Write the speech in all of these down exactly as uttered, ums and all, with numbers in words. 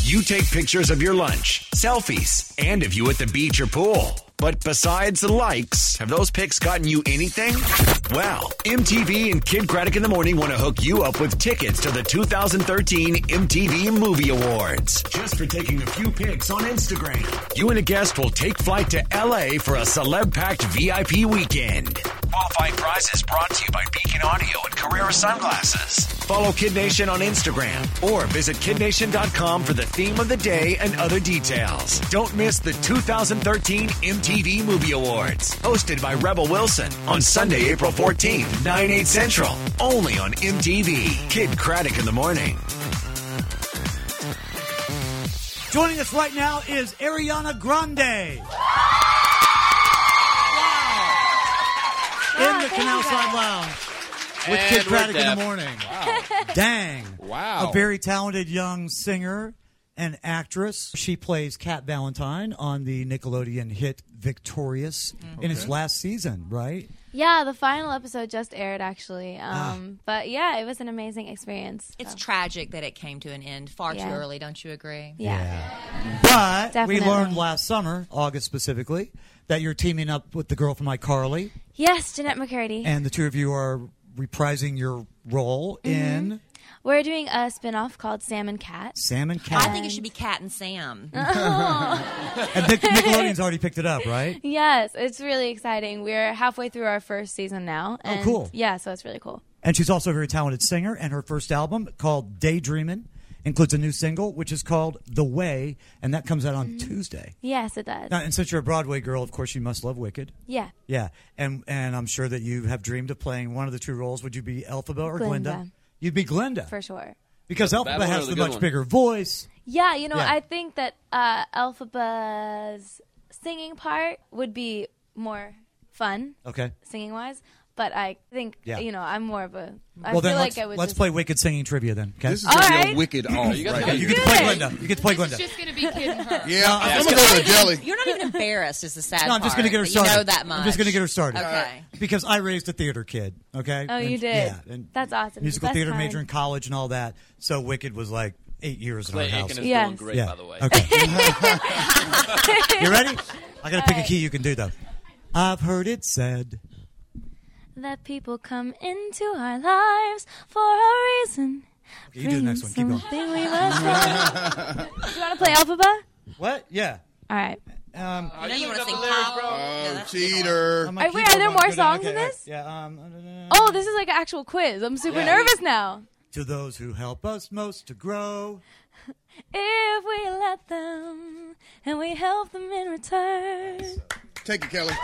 You take pictures of your lunch, selfies, and of you at the beach or pool. But besides the likes, have those pics gotten you anything? Well, M T V and Kid Craddock in the Morning want to hook you up with tickets to the two thousand thirteen M T V Movie Awards. Just for taking a few pics on Instagram. You and a guest will take flight to L A for a celeb-packed V I P weekend. Qualifying prizes brought to you by Beacon Audio and Carrera Sunglasses. Follow Kid Nation on Instagram or visit kid nation dot com for the theme of the day and other details. Don't miss the two thousand thirteen M T V Movie Awards, hosted by Rebel Wilson on Sunday, April fourteenth, nine, eight Central, only on M T V. Kid Craddock in the Morning. Joining us right now is Ariana Grande. In the Canal Side Lounge with Kid Craddock in the Morning. Wow. Dang. Wow. A very talented young singer and actress. She plays Kat Valentine on the Nickelodeon hit Victorious mm-hmm. in its last season, right? Yeah, the final episode just aired, actually. Um, ah. But, yeah, it was an amazing experience. It's so. tragic that it came to an end far yeah. too early, don't you agree? Yeah. yeah. But Definitely. we learned last summer, August specifically, that you're teaming up with the girl from iCarly. Yes, Jeanette McCurdy. And the two of you are reprising your role mm-hmm. in... We're doing a spin-off called Sam and Cat. Sam and Cat. I think it should be Cat and Sam. Oh. And Nic- Nickelodeon's already picked it up, right? Yes, it's really exciting. We're halfway through our first season now. And oh, cool. Yeah, so it's really cool. And she's also a very talented singer, and her first album, called Daydreamin', includes a new single, which is called The Way, and that comes out on mm-hmm. Tuesday. Yes, it does. Now, and since you're a Broadway girl, of course, you must love Wicked. Yeah. Yeah, and and I'm sure that you have dreamed of playing one of the two roles. Would you be Elphaba or Glinda? Glinda. You'd be Glinda. For sure. Because Elphaba has the much one. bigger voice. Yeah, you know, yeah. I think that uh, Elphaba's singing part would be more fun, okay, singing-wise. But I think, yeah. you know, I'm more of a... I well, feel then like let's, I would let's just... play Wicked singing trivia then. Okay? This is going right. to be a Wicked off. You, right. you get to play Glinda. You get to play Glinda. It's just going to be Kid and her. Yeah, yeah. I'm going to go to Jelly. You're not even embarrassed is the sad part. No, I'm just going to get her started. You know that much. I'm just going to get her started. Okay. Because I raised a theater kid, okay? Oh, and, you did? Yeah. And that's awesome. Musical theater major in college and all that. So Wicked was like eight years Clay in our house. Aiken is yes. doing great, yeah. by the way. Okay. You ready? I got to pick right. a key you can do, though. I've heard it said... that people come into our lives for a reason. Okay, you do the next one. Keep going. We must do you want to play Elphaba? What? Yeah. All right. Um, you know you want to sing lyrics, bro? Oh, cheater. Are, wait, are there more songs okay, in this? Right. Yeah. Um, oh, this is like an actual quiz. I'm super yeah. nervous now. To those who help us most to grow. If we let them and we help them in return. Take it, Kelly.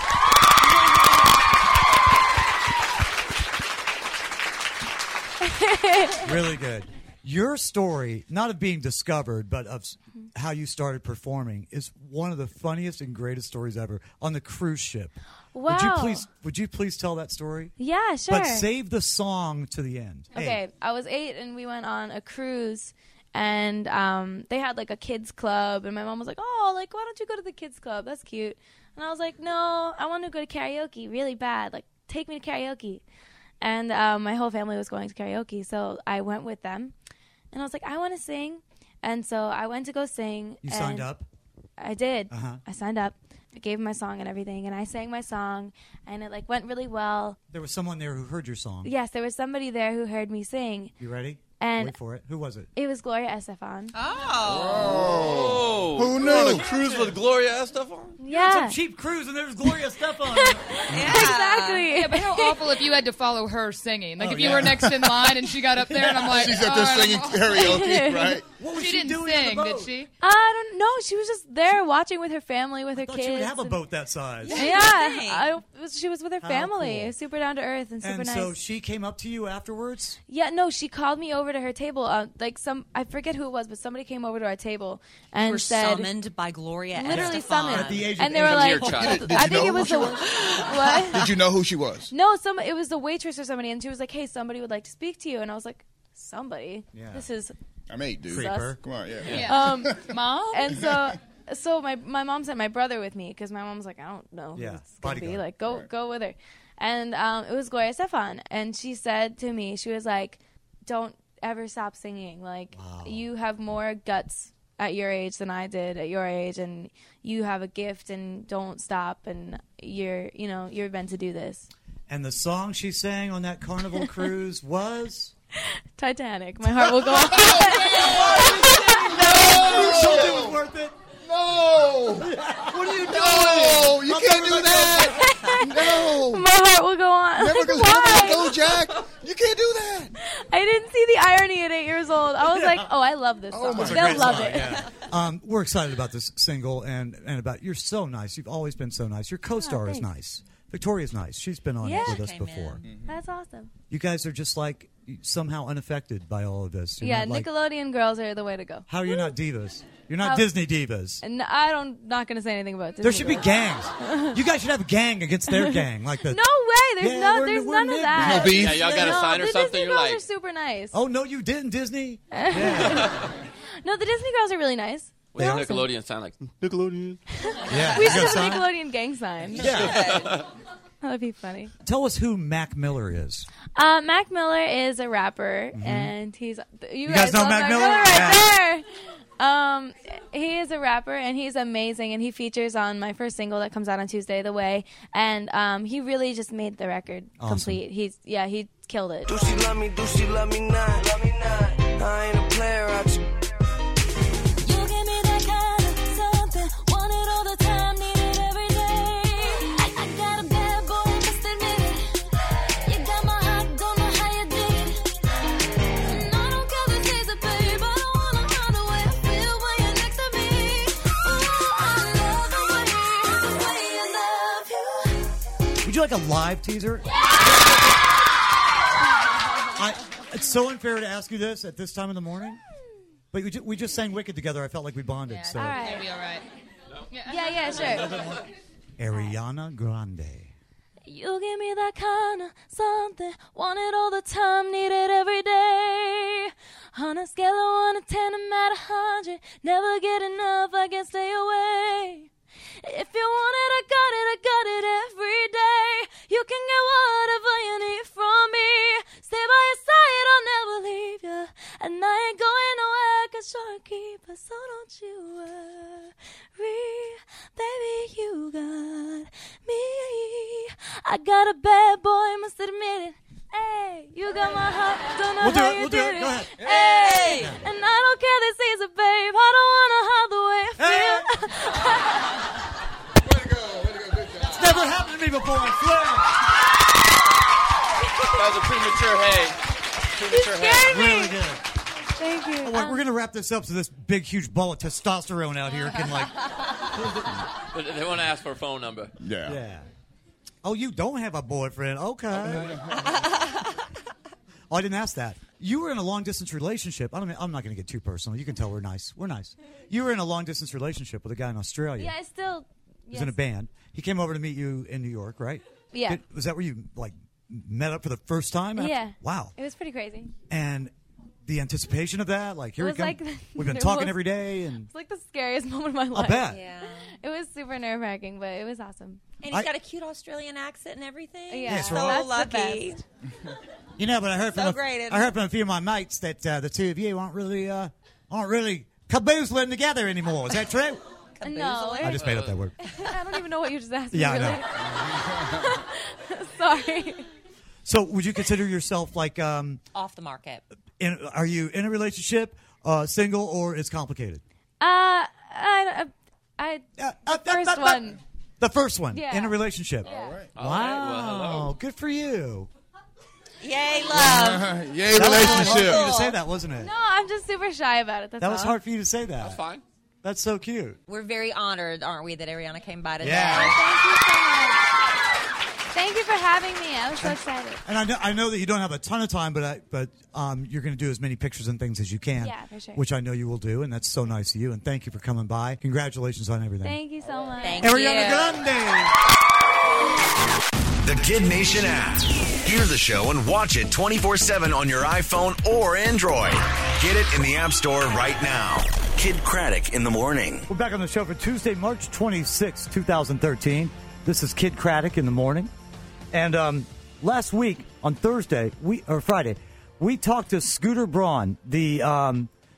Really good. Your story, not of being discovered, but of how you started performing, is one of the funniest and greatest stories ever on the cruise ship. Wow. Would you please, would you please tell that story? Yeah, sure. But save the song to the end. Okay, hey. I was eight and we went on a cruise, and um, they had like a kids club, and my mom was like, "Oh, like why don't you go to the kids club? That's cute." And I was like, "No, I want to go to karaoke really bad. Like take me to karaoke." And um, my whole family was going to karaoke, so I went with them. And I was like, I want to sing. And so I went to go sing. You signed up? I did. Uh-huh. I signed up. I gave my song and everything, and I sang my song, and it like went really well. There was someone there who heard your song. Yes, there was somebody there who heard me sing. You ready? And wait for it. Who was it? It was Gloria Estefan. Oh. Who knew? On a cruise with Gloria Estefan? Yeah. Some cheap cruise and there's Gloria Estefan. Yeah. Exactly. Yeah, but how awful if you had to follow her singing. Like oh, if you yeah. were next in line and she got up there and I'm like, she's up there oh, singing karaoke, right? What was she, she, didn't doing sing, on the did boat? she? I don't know. She was just there watching with her family, with her I thought kids. she would have a and- boat that size. Yeah, I, she was with her How family. cool. Super down to earth and super and nice. so she came up to you afterwards? Yeah, no, she called me over to her table. Uh, like some, I forget who it was, but somebody came over to our table and you were said, summoned by Gloria literally Estefan. summoned. At the age of and they were like, Did you- did I you think know it who was she the was? what? Did you know who she was? No, some it was the waitress or somebody, and she was like, "Hey, somebody would like to speak to you," and I was like, "Somebody? Yeah. This is I'm eight, dude. Creeper. Come on, yeah. Yeah. um." Mom? And so, so my my mom sent my brother with me because my mom was like, "I don't know who Yeah, it's gonna be. bodyguard. Like, go Right. go with her." And um, it was Gloria Estefan, and she said to me, she was like, "Don't ever stop singing. Like, Wow. you have more guts at your age than I did at your age, and you have a gift and don't stop, and you're, you know, you're meant to do this. And the song she sang on that Carnival cruise was Titanic. My heart will go on. You told it was worth it. No! What are you doing? No! You can't do that! No! My heart will go on. Never Like, gonna why? go, Jack! You can't do that! I didn't see the irony at eight years old. I was like, oh, I love this Oh, song. my It's a They'll great love song, it. yeah. Um, we're excited about this single and, and about you're so nice. You've always been so nice. Your co-star Oh, is thanks. nice. Victoria's nice. She's been on Yeah. with us Came before. in. That's awesome. You guys are just like somehow unaffected by all of this. You're Yeah, not like- Nickelodeon girls are the way to go. how are you not divas? You're not How- Disney divas. And I don't, not going to say anything about Disney There should be girls. gangs. You guys should have a gang against their gang, like the. No way. There's Yeah, no. we're- There's we're none of niggas. that. No beef? Yeah, y'all got a No, sign or the something. Disney You're girls like, are super nice. Oh no, you didn't, Disney. Yeah, No, the Disney girls are really nice. what's They're the awesome. Nickelodeon sound like? Nickelodeon. yeah. We You should got have a a sign? Nickelodeon gang sign. Yeah. That'd be funny. Tell us who Mac Miller is. Uh, Mac Miller is a rapper, and he's you, guys know love Mac Miller? right Yeah. there. Um, he is a rapper, and he's amazing, and he features on my first single that comes out on Tuesday, The Way, and um, he really just made the record Awesome. complete. He's yeah, he killed it. Do she love me? Do she love me not? Love me not. I ain't a player. I just You give me that kind of something, want it all the time, need it every day. I, I got a bad boy, must admit it. You got my heart, don't know how you did it. And I don't care if it's easy, babe. I don't wanna hide the way I feel when you're next to me. Ooh, I love the way, the way I love you. Would you like a live teaser? I, it's so unfair to ask you this at this time in the morning, but we, ju- we just sang Wicked together. I felt like we bonded. so All right. It'll be all right. Yeah, yeah, sure. Ariana Grande. You give me that kind of something, want it all the time, need it every day. On a scale of one to ten, I'm at a hundred, never get enough, I can't stay away. If you want it, I got it, I got it every day. You can get whatever you need from me. Stay by your side, I'll never leave you. And I ain't going nowhere, cause you're a keeper, so don't you worry. Baby, you got me. I got a bad boy, must admit it. Hey, you got my heart, don't know We'll do how it, you we'll do did it, it. go ahead. Hey, and I don't care this easy, babe. I don't wanna hide the way I feel. Way to go, way to go, good job. It's never happened to me before, I swear. That was a premature hey. Premature hey. Scared me. Really good. Thank you. Oh, wait, we're going to wrap this up so this big, huge ball of testosterone out here can, like, But they want to ask for a phone number. Yeah. yeah. Oh, you don't have a boyfriend. Okay. Oh, I didn't ask that. You were in a long-distance relationship. I don't mean, I'm not going to get too personal. You can tell we're nice. We're nice. You were in a long-distance relationship with a guy in Australia. Yeah, I still. He was in a band. He came over to meet you in New York, right? Yeah. Did- was that where you, like, met up for the first time? after- Yeah. Wow. It was pretty crazy. And the anticipation of that, like, here It we was come. like- We've been it talking was- every day, and It's like the scariest moment of my life. I'll bet. Yeah. It was super nerve wracking, but it was awesome. And he's I- got a cute Australian accent and everything. Yeah, Yes, so right. that's the lucky. best. You know, but I heard So from a, great, isn't I heard it? from a few of my mates that uh, the two of you aren't really uh, aren't really caboozling together anymore. Is that true? No, I just made up that word. I don't even know what you just asked me. Yeah, I really. Sorry. So, would you consider yourself like um, Off the market. in? Are you in a relationship, uh, single, or it's complicated? Uh, I, I, Uh, uh, the first uh, uh, one. The first one Yeah. in a relationship. Yeah. All right. Wow, All right, well, hello. good for you. Yay, love. Yay, That was hard for you relationship. to say that, wasn't it? No, I'm just super shy about it. That's That was all. hard for you to say that. That's fine. That's so cute. We're very honored, aren't we, that Ariana came by today? Yeah. Thank you so much. Thank you for having me. I was so excited. And I know, I know that you don't have a ton of time, but I, but um, you're going to do as many pictures and things as you can. Yeah, for sure. Which I know you will do, and that's so nice of you. And thank you for coming by. Congratulations on everything. Thank you so much. Thank Ariana you. Grande. The Kid Nation app. Hear the show and watch it twenty-four seven on your iPhone or Android. Get it in the App Store right now. Kid Craddock in the morning. We're back on the show for Tuesday, March twenty-sixth, twenty thirteen. This is Kid Craddock in the morning. And um, last week on Thursday, we or Friday, we talked to Scooter Braun, the um,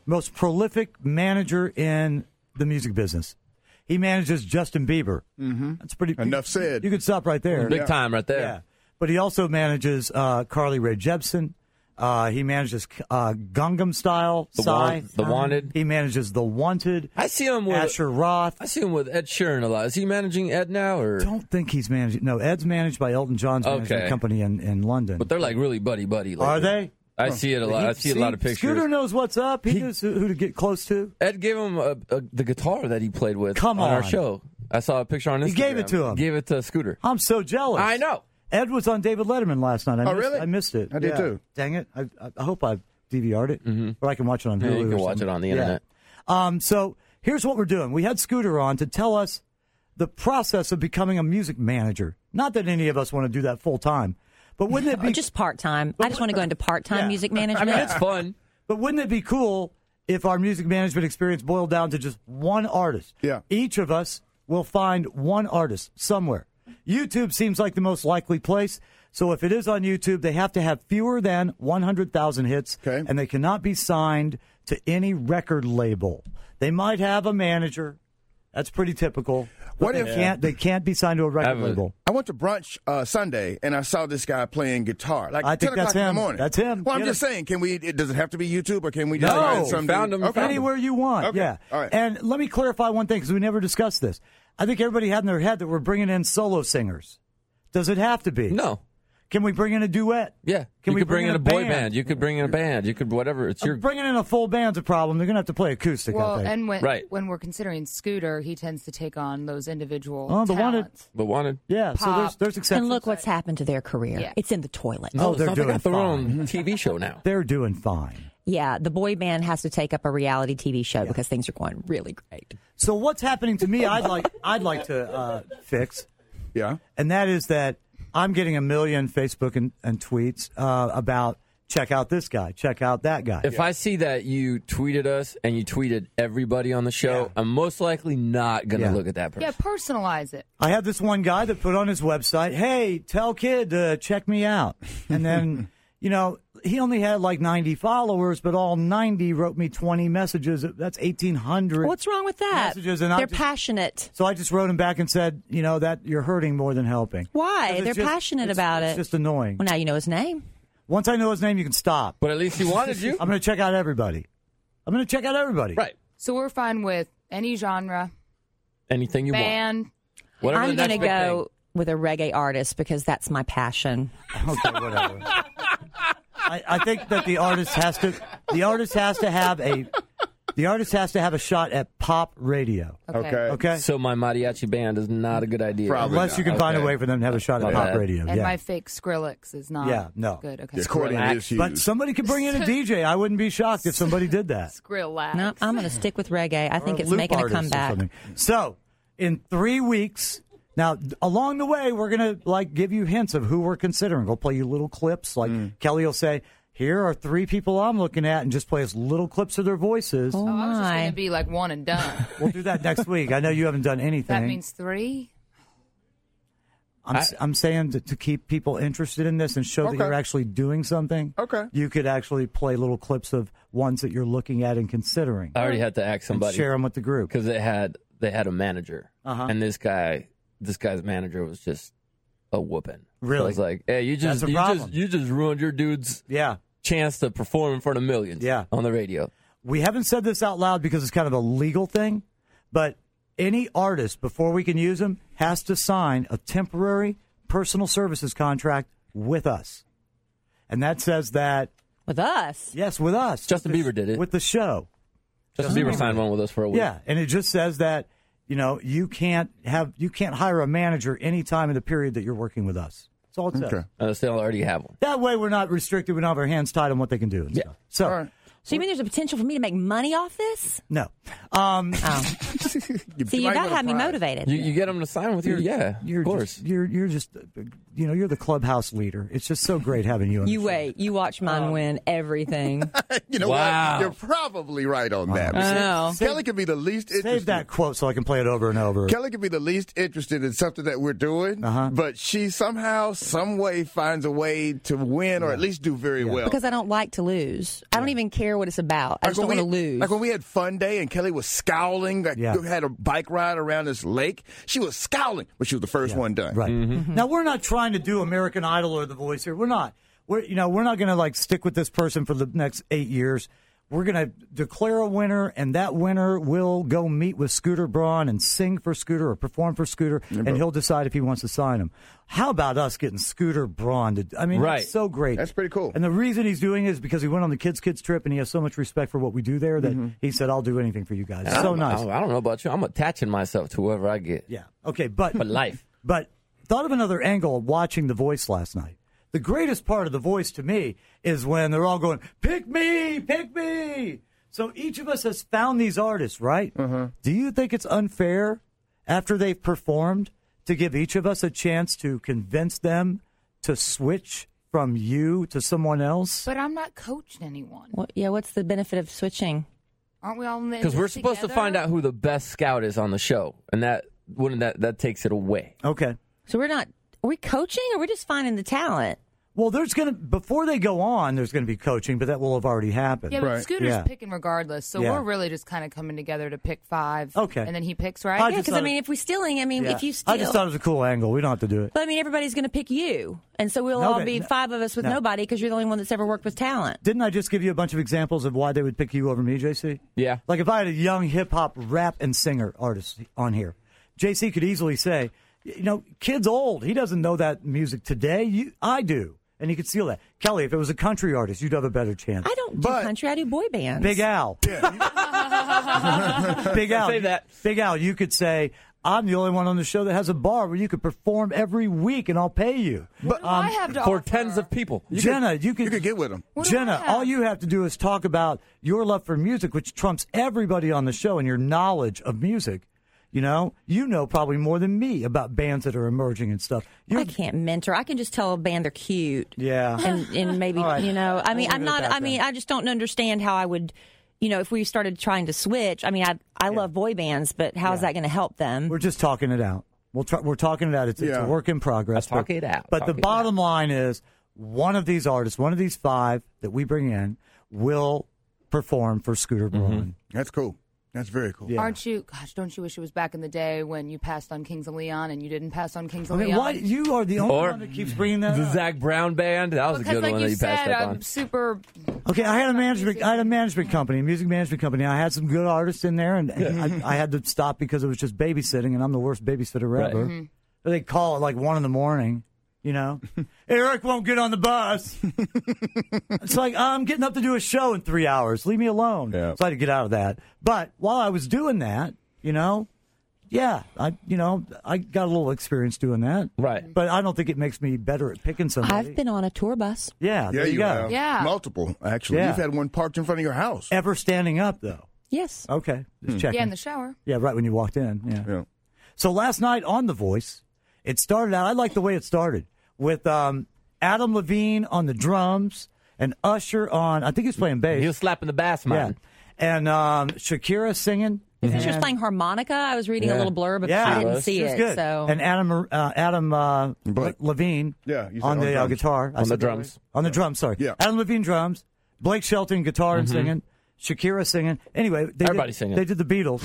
most prolific manager in the music business. He manages Justin Bieber. Mm-hmm. That's pretty. Enough said. You could stop right there. Big time right there. Yeah. But he also manages uh, Carly Rae Jepsen. Uh, he manages uh, Gangnam Style. The, Psy. want, the Wanted. He manages The Wanted. I see him with Asher Roth. I see him with Ed Sheeran a lot. Is he managing Ed now, or don't think he's managing. No, Ed's managed by Elton John's management Okay. company in, in London. But they're like really buddy buddy. lately. Are they? I see it a lot. I see, a lot of pictures. Scooter knows what's up. He, knows who who to get close to. Ed gave him a, a, the guitar that he played with Come on our on. show. I saw a picture on Instagram. He gave it to him. Gave it to Scooter. I'm so jealous. I know. Ed was on David Letterman last night. I Oh, missed, really? I missed it. I did Yeah. too. Dang it. I, I hope I D V R'd it. Mm-hmm. Or I can watch it on Hulu. Yeah, you or can watch something. it on the Yeah. internet. Um, so here's what we're doing. We had Scooter on to tell us the process of becoming a music manager. Not that any of us want to do that full time, but wouldn't it be just part time? I just want to go into part time Yeah. music I management. mean, it's fun. But wouldn't it be cool if our music management experience boiled down to just one artist? Yeah. Each of us will find one artist somewhere. YouTube seems like the most likely place. So if it is on YouTube, they have to have fewer than one hundred thousand hits, Okay. and they cannot be signed to any record label. They might have a manager. That's pretty typical. But What they if- can't they can't be signed to a record Have a- label? I went to brunch uh, Sunday and I saw this guy playing guitar. Like I think ten that's o'clock in him. the morning. That's him. Well, I'm Get just him. saying, can we? It, does it have to be YouTube or can we just No. find some Found dude- him, Okay. found Anywhere you want, Okay. yeah. All right. And let me clarify one thing because we never discussed this. I think everybody had in their head that we're bringing in solo singers. Does it have to be? No. Can we bring in a duet? Yeah. Can you we could bring, bring in in a a boy band? band. You could bring in a band. You could whatever. It's your. Bringing in a full band's a problem. They're going to have to play acoustic, I Well, think. and when Right. when we're considering Scooter, he tends to take on those individual Oh, the Wanted. talents. The Wanted. yeah, so there's, Pop. there's exceptions. And look what's happened to their career. Yeah. It's in the toilet. Oh, they're so doing they got their fine. own T V show now. They're doing fine. Yeah, the boy band has to take up a reality T V show because things are going really great. So what's happening to me, I'd like, I'd like to uh, fix, Yeah. and that is that I'm getting a million Facebook and, and tweets uh, about check out this guy, check out that guy. If I see that you tweeted us and you tweeted everybody on the show, Yeah. I'm most likely not going to Yeah. look at that person. Yeah, personalize it. I had this one guy that put on his website, hey, tell kid to check me out. And then, you know, he only had like ninety followers, but all ninety wrote me twenty messages. That's eighteen hundred. What's wrong with that? Messages, and I They're just- passionate. So I just wrote him back and said, you know, that you're hurting more than helping. Why? 'Cause it's They're just- passionate it's- about it's it. just annoying. Well, now you know his name. Once I know his name, you can stop. But at least he wanted you. I'm going to check out everybody. I'm going to check out everybody. Right. So we're fine with any genre, Anything you want. band. Whatever I'm the going to next big go thing. with a reggae artist because that's my passion. Okay, whatever. I, I think that the artist has to. The artist has to have a. The artist has to have a shot at pop radio. Okay. Okay. Okay. So my mariachi band is not a good idea. Probably. Unless you can find a Okay. way for them to have a shot at My pop bad. radio. And yeah. my fake Skrillex is not Yeah, no. good. Okay. The accordion is huge. But somebody could bring in a D J. I wouldn't be shocked if somebody did that. Skrillax. No, I'm going to stick with reggae. I think Or it's loop making a artist or comeback. something. So, in three weeks, now d- along the way, we're gonna like give you hints of who we're considering. We'll play you little clips. Like Mm. Kelly will say, "Here are three people I'm looking at," and just play us little clips of their voices. Oh, Oh, I was just going my. to be like one and done. We'll do that next week. I know you haven't done anything. That means three? I'm, s- I'm saying to, to keep people interested in this and show that Okay. you're actually doing something. Okay. You could actually play little clips of ones that you're looking at and considering. I already had to ask and somebody share them with the group. because they had they had a manager, Uh-huh. and this guy, this guy's manager was just a whooping. Really? So I was like, hey, you just That's a you problem. just you just ruined your dude's Yeah. chance to perform in front of millions. Yeah. on the radio. We haven't said this out loud because it's kind of a legal thing, but any artist, before we can use them, has to sign a temporary personal services contract with us. And that says that, With us? yes, with us. Justin With the- Bieber did it. With the show. Justin Bieber signed one with us for a week. Yeah, and it just says that, you know, you can't have you can't hire a manager any time in the period that you're working with us. That's all it says. Okay. Uh, they already have one. That way we're not restricted. We don't have our hands tied on what they can do. And Yeah. stuff. So, All right. So you mean there's a potential for me to make money off this? no. Um, Oh. See, you might got win to a have me prize. motivated. You, you get them to sign with you. Yeah, you're of course. Just, you're you're just uh, you know you're the clubhouse leader. It's just so great having you. On You the show. wait. You watch mine win everything. You know Wow. what? You're probably right on that. I know. Kelly could be the least interested. Save that quote so I can play it over and over. Kelly could be the least interested in something that we're doing, Uh-huh. but she somehow, some way finds a way to win or at least do very well. Because I don't like to lose. I don't even care what it's about. I Like just don't when want to we- lose. Like when we had Fun Day and Kelly was scowling, like Yeah. we had a bike ride around this lake. She was scowling, but she was the first one done. Right. Mm-hmm. Now we're not trying to do American Idol or The Voice here. We're not. We're you know we're not going to like stick with this person for the next eight years. We're going to declare a winner, and that winner will go meet with Scooter Braun and sing for Scooter or perform for Scooter, and he'll decide if he wants to sign him. How about us getting Scooter Braun to? I mean, Right. that's so great. That's pretty cool. And the reason he's doing it is because he went on the Kids Kids trip, and he has so much respect for what we do there that Mm-hmm. he said, "I'll do anything for you guys." And I So don't- nice. I don't, I don't know about you. I'm attaching myself to whoever I get. Yeah. Okay, but For life. But thought of another angle of watching The Voice last night. The greatest part of The Voice to me is when they're all going, "Pick me, pick me." So each of us has found these artists, right? Uh-huh. Do you think it's unfair after they've performed to give each of us a chance to convince them to switch from you to someone else? But I'm not coaching anyone. What, yeah, what's the benefit of switching? Aren't we all in Because this we're supposed to together? find out who the best scout is on the show, and that wouldn't that that takes it away. Okay. So we're not. Are we coaching, or we're just finding the talent? Well, there's going to, before they go on, there's going to be coaching, but that will have already happened. Yeah, but Scooter's Yeah. picking regardless, so Yeah. we're really just kind of coming together to pick five. Okay. And then he picks, right? I Yeah, just because I thought- mean, if we're stealing, I mean, Yeah. if you steal, I just thought it was a cool angle. We don't have to do it. but I mean, everybody's going to pick you, and so we'll No, all they- be no- five of us with no. nobody because you're the only one that's ever worked with talent. Didn't I just give you a bunch of examples of why they would pick you over me, J C? Yeah. Like if I had a young hip hop rap and singer artist on here, J C could easily say, you know, kid's old. He doesn't know that music today. You, I do. And he could steal that. Kelly, if it was a country artist, you'd have a better chance. I don't But- do country. I do boy bands. Big Al. Big Al. Say that. Big Al, you could say, I'm the only one on the show that has a bar where you could perform every week and I'll pay you. What do I have to For offer? tens of people. Jenna, you could, You could get with him. What do I Jenna, have? all you have to do is talk about your love for music, which trumps everybody on the show, and your knowledge of music. You know, you know probably more than me about bands that are emerging and stuff. You're, I can't mentor. I can just tell a band they're cute. Yeah. And, and maybe, All right. you know, I mean, We'll I'm leave it at not, that I mean, then. I just don't understand how I would, you know, if we started trying to switch. I mean, I I love boy bands, but how is Yeah. that going to help them? We're just talking it out. We'll try, we're talking it out. It's, it's Yeah. a work in progress. Talk but, it out. But Talk the it bottom line is one of these artists, one of these five that we bring in, will perform for Scooter Braun. That's cool. That's very cool. Yeah. Aren't you? Gosh, don't you wish it was back in the day when you passed on Kings of Leon and you didn't pass on Kings I of mean, Leon? why you are the only Or one that keeps bringing that The up. Zach Brown band. That was because, a good like one you that you passed said, up I'm on. super. Okay, I had a management. I had a management company, a music management company. I had some good artists in there, and I, I had to stop because it was just babysitting, and I'm the worst babysitter Right. ever. Mm-hmm. But they call at like one in the morning. You know, Eric won't get on the bus. It's like I'm getting up to do a show in three hours. Leave me alone. Yeah. So I had to get out of that. But while I was doing that, you know, yeah, I you know I got a little experience doing that. Right. But I don't think it makes me better at picking somebody. I've been on a tour bus. Yeah. Yeah, There you, you go. have. Yeah. Multiple, actually. Yeah. You've had one parked in front of your house. Ever standing up though? Yes. Okay, just checking. Yeah, in the shower. Yeah, right when you walked in. Yeah. Yeah. So last night on The Voice, it started out. I like the way it started with um, Adam Levine on the drums and Usher on. I think he was playing bass. He was slapping the bass, yeah, man. and um, Shakira singing. She was And- playing harmonica. I was reading Yeah. a little blurb, but Yeah, I didn't was. see She was it. good. So And Adam uh, Adam uh, Blake. Levine. Yeah, you said on on the uh, drums. guitar. I On the said that drums. right? On the drums. Sorry. Yeah. Adam Levine drums. Blake Shelton guitar and singing. Shakira singing. Anyway, they Everybody did, singing. They did the Beatles.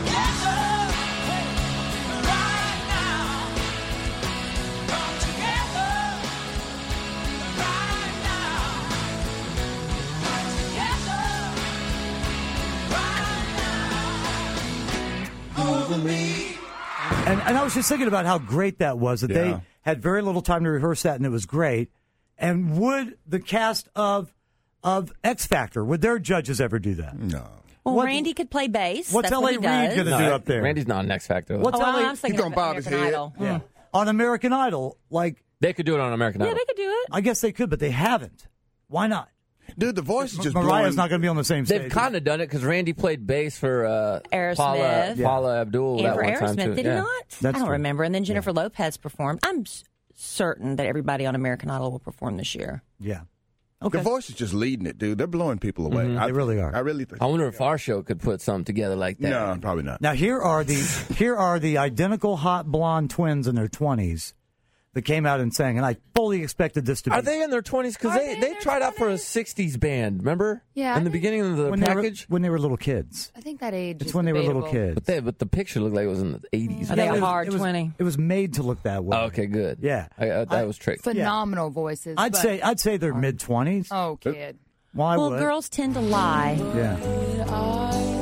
And, and I was just thinking about how great that was, that Yeah. they had very little time to rehearse that, and it was great. And would the cast of of X Factor, would their judges ever do that? No. well, what- Randy could play bass. What's That's L A what he Reid does. going to No, do up there? Randy's not an X Factor. What's Oh, well, L A I was thinking He of gonna bob his American head. Idol. Yeah. On American Idol, like, They could do it on American Yeah, Idol. they could do it. I guess they could, but they haven't. Why not? Dude, the voice is just Mariah's blowing. not going to be on the same stage. They've kind of done it because Randy played bass for uh, Aerosmith. Paula, Yeah. Paula Abdul And that for one time Aerosmith, too. did yeah. he not? That's I don't true. remember. And then Jennifer Lopez performed. I'm s- certain that everybody on American Idol will perform this year. Yeah. The Okay. voice is just leading it, dude. They're blowing people away. I, They really are. I really think. I wonder if our show could put something together like that. No, probably not. Now here are the here are the identical hot blonde twins in their twenties that came out and sang, and I fully expected this to be. Are they in their twenties? Because Are they, they in they their tried out for a sixties band, remember? Yeah, In I the think- beginning of the when they, were, package? when they were little kids. I think that age It's is when they were little debatable. kids. But, they, but the picture looked like it was in the eighties. Are they it a was- hard it was, twenty? It was made to look that way. Oh, okay, good. Yeah. I, I, that I- was tricked. Phenomenal voices. I'd but- say I'd say they're mid twenties. Oh, kid. Why Well, would? girls tend to lie. Yeah.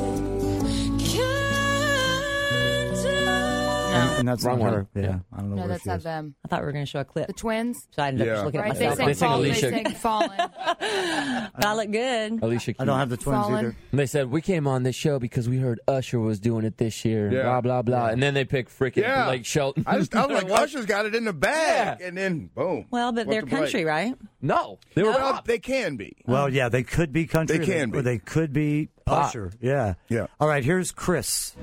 And, and that's Wrong not one. her. Yeah. I don't know No, where that's she not is. them. I thought we were going to show a clip. The twins. So I ended Yeah. up just looking Right? at They myself. sing, They sing fall, they Alicia. sing Fallen. I look good. Alicia Keys. I don't have the twins Fallen. either. And they said, we came on this show because we heard Usher was doing it this year. Yeah. Blah, blah, blah. And then they picked freaking Yeah. Blake Shelton. I, just, I was like, What? Usher's got it in the bag. And then, boom. Well, but What's they're the Blake? country, right? No. They were Well, pop. they can be. Well, yeah, they could be country. They or can be. Or they could be Pop. Usher. Yeah. Yeah. All right, here's Chris.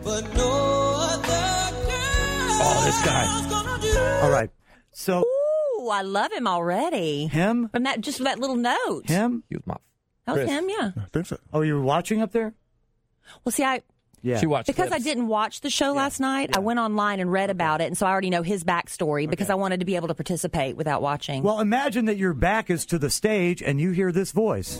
Oh, this guy. All right. So, Ooh, I love him already. him? From that, just from that little note. Him? He was my. That was Chris. him, yeah. I think so. Oh, you were watching up there? Well, see, I Yeah. She watched because I clips. didn't watch the show last night, I went online and read about it, and so I already know his backstory because I wanted to be able to participate without watching. Well, imagine that your back is to the stage and you hear this voice.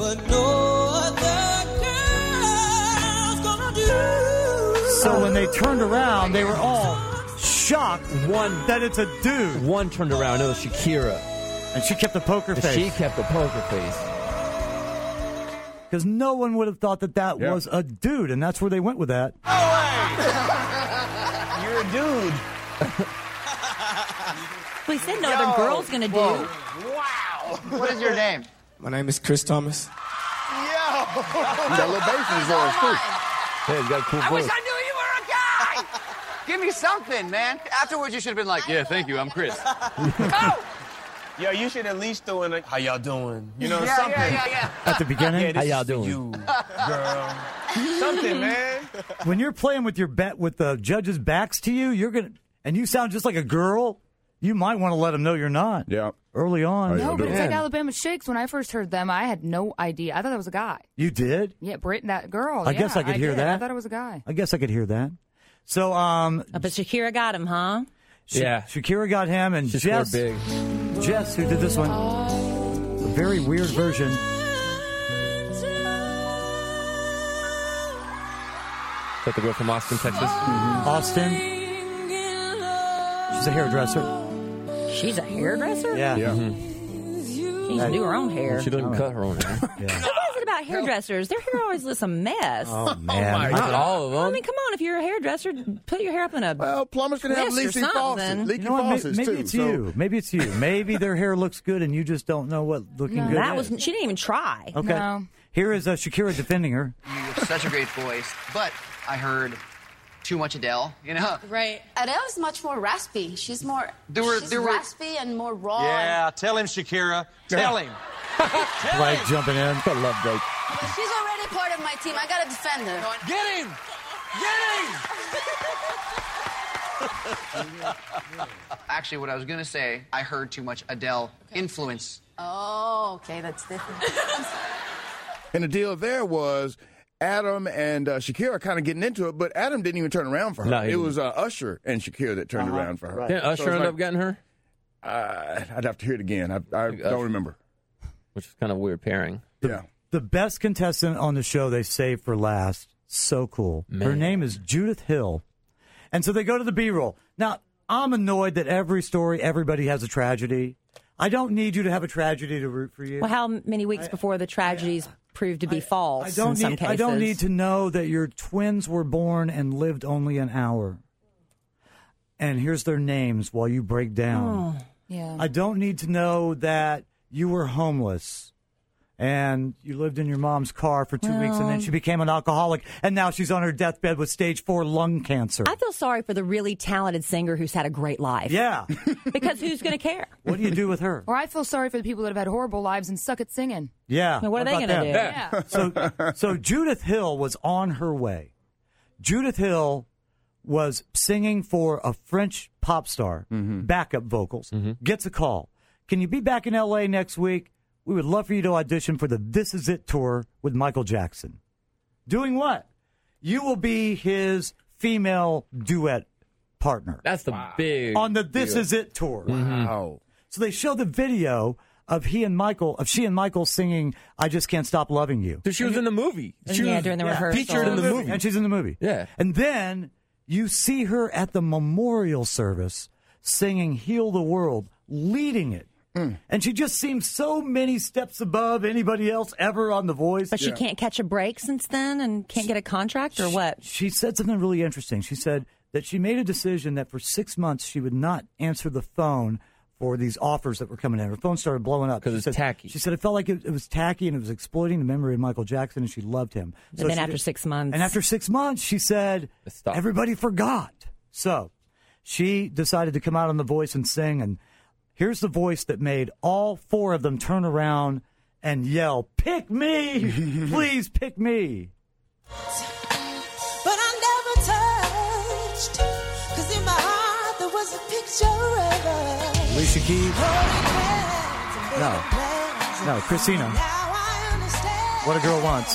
So when they turned around, they were all shocked One, that it's a dude. one turned around. It was Shakira. And she kept a poker And face. she kept a poker face. Because no one would have thought that that Yeah. was a dude, and that's where they went with that. You're a dude. Well, he said no other girl's going to do. Wow. What is your name? My name is Chris Thomas. Yo. That little bass in his voice, too. Hey, he's got a cool I wish voice. I knew you were a guy. Give me something, man. Afterwards, you should have been like, yeah, thank you, I'm Chris. Go. Yo, you should at least throw in a, how y'all doing? You know, Yeah, something. yeah, yeah, At the beginning, Yeah, this How y'all is for doing? you, girl. Something, man. when you're playing with your bet with the judges' backs to you, you're gonna and you sound just like a girl. You might want to let them know you're not. Yeah. Early on. No, but it's like Man. Alabama Shakes. When I first heard them, I had no idea. I thought that was a guy. You did? Yeah, Brit, that girl. I guess yeah, I could hear did. that. I thought it was a guy. I guess I could hear that. So, um, Oh, but Shakira got him, huh? Sha- Yeah. Shakira got him, and She Jess, scored big. Jess, who did this one, a very weird version. Is that the girl from Austin, Texas? Austin. She's a hairdresser. She's a hairdresser? Yeah. Yeah. She needs to do her own hair. She doesn't cut her own hair. What is it about hairdressers? Their hair always looks a mess. Oh, man. Not all of them. I mean, come on. If you're a hairdresser, put your hair up in a. Well, plumbers can have Mist or leaky something. faucets. Leaky You know what? Maybe, faucets, maybe too. it's so- you. Maybe it's you. Maybe their hair looks good, and you just don't know what looking No. good that is. was. She didn't even try. Okay. No. Here is uh, Shakira defending her. You have such a great voice, but I heard too much Adele, you know? Right. Adele is much more raspy. She's more There were- she's there were- raspy and more raw. Yeah, tell him, Shakira. Tell him. Blake jumping in. I love Blake. She's already part of my team. I gotta defend her. Get him. Get him. Actually, what I was going to say, I heard too much Adele influence. Oh, okay, that's different. And the deal there was Adam and uh, Shakira kind of getting into it, but Adam didn't even turn around for her. No, he it didn't. was uh, Usher and Shakira that turned Uh-huh. around for her. Didn't Usher So it's end like, up getting her? Uh, I'd have to hear it again. I, I don't remember. Which is kind of a weird pairing. Yeah. The best contestant on the show they saved for last. So cool. Her Man. name is Judith Hill. And so they go to the B-roll. Now, I'm annoyed that every story, everybody has a tragedy. I don't need you to have a tragedy to root for you. Well, how many weeks before the tragedies proved to be false I don't in some need. cases? I don't need to know that your twins were born and lived only an hour. And here's their names while you break down. Oh. Yeah. I don't need to know that you were homeless and you lived in your mom's car for two weeks and then Well- she became an alcoholic and now she's on her deathbed with stage four lung cancer. I feel sorry for the really talented singer who's had a great life. Yeah. Because who's going to care? What do you do with her? Or I feel sorry for the people that have had horrible lives and suck at singing. Yeah. Now, what are they about gonna do? them? Yeah. So, so Judith Hill was on her way. Judith Hill was singing for a French pop star, backup vocals, gets a call. Can you be back in L A next week? We would love for you to audition for the This Is It tour with Michael Jackson. Doing what? You will be his female duet partner. That's the big on the This deal. Is It tour. Wow. So they show the video of he and Michael, of she and Michael singing "I Just Can't Stop Loving You." So she was in the movie. She Yeah, was during the Yeah. rehearsal. featured in the movie. And she's in the movie. Yeah. And then you see her at the memorial service singing "Heal the World," leading it. And she just seems so many steps above anybody else ever on The Voice. But she can't catch a break since then and can't get a contract, or what? She said something really interesting. She said that she made a decision that for six months she would not answer the phone for these offers that were coming in. Her phone started blowing up. Because it's said, tacky. She said it felt like it, it was tacky and it was exploiting the memory of Michael Jackson, and she loved him. But then she after did- six months. And after six months, she said Stop. everybody forgot. So she decided to come out on The Voice and sing, and here's the voice that made all four of them turn around and yell, "Pick me! Please pick me!" But I never touched, 'cause in my heart there was a picture of us. Alicia Keys? Holding hands and No. making plans. No, Christina. Now I understand What a Girl Wants.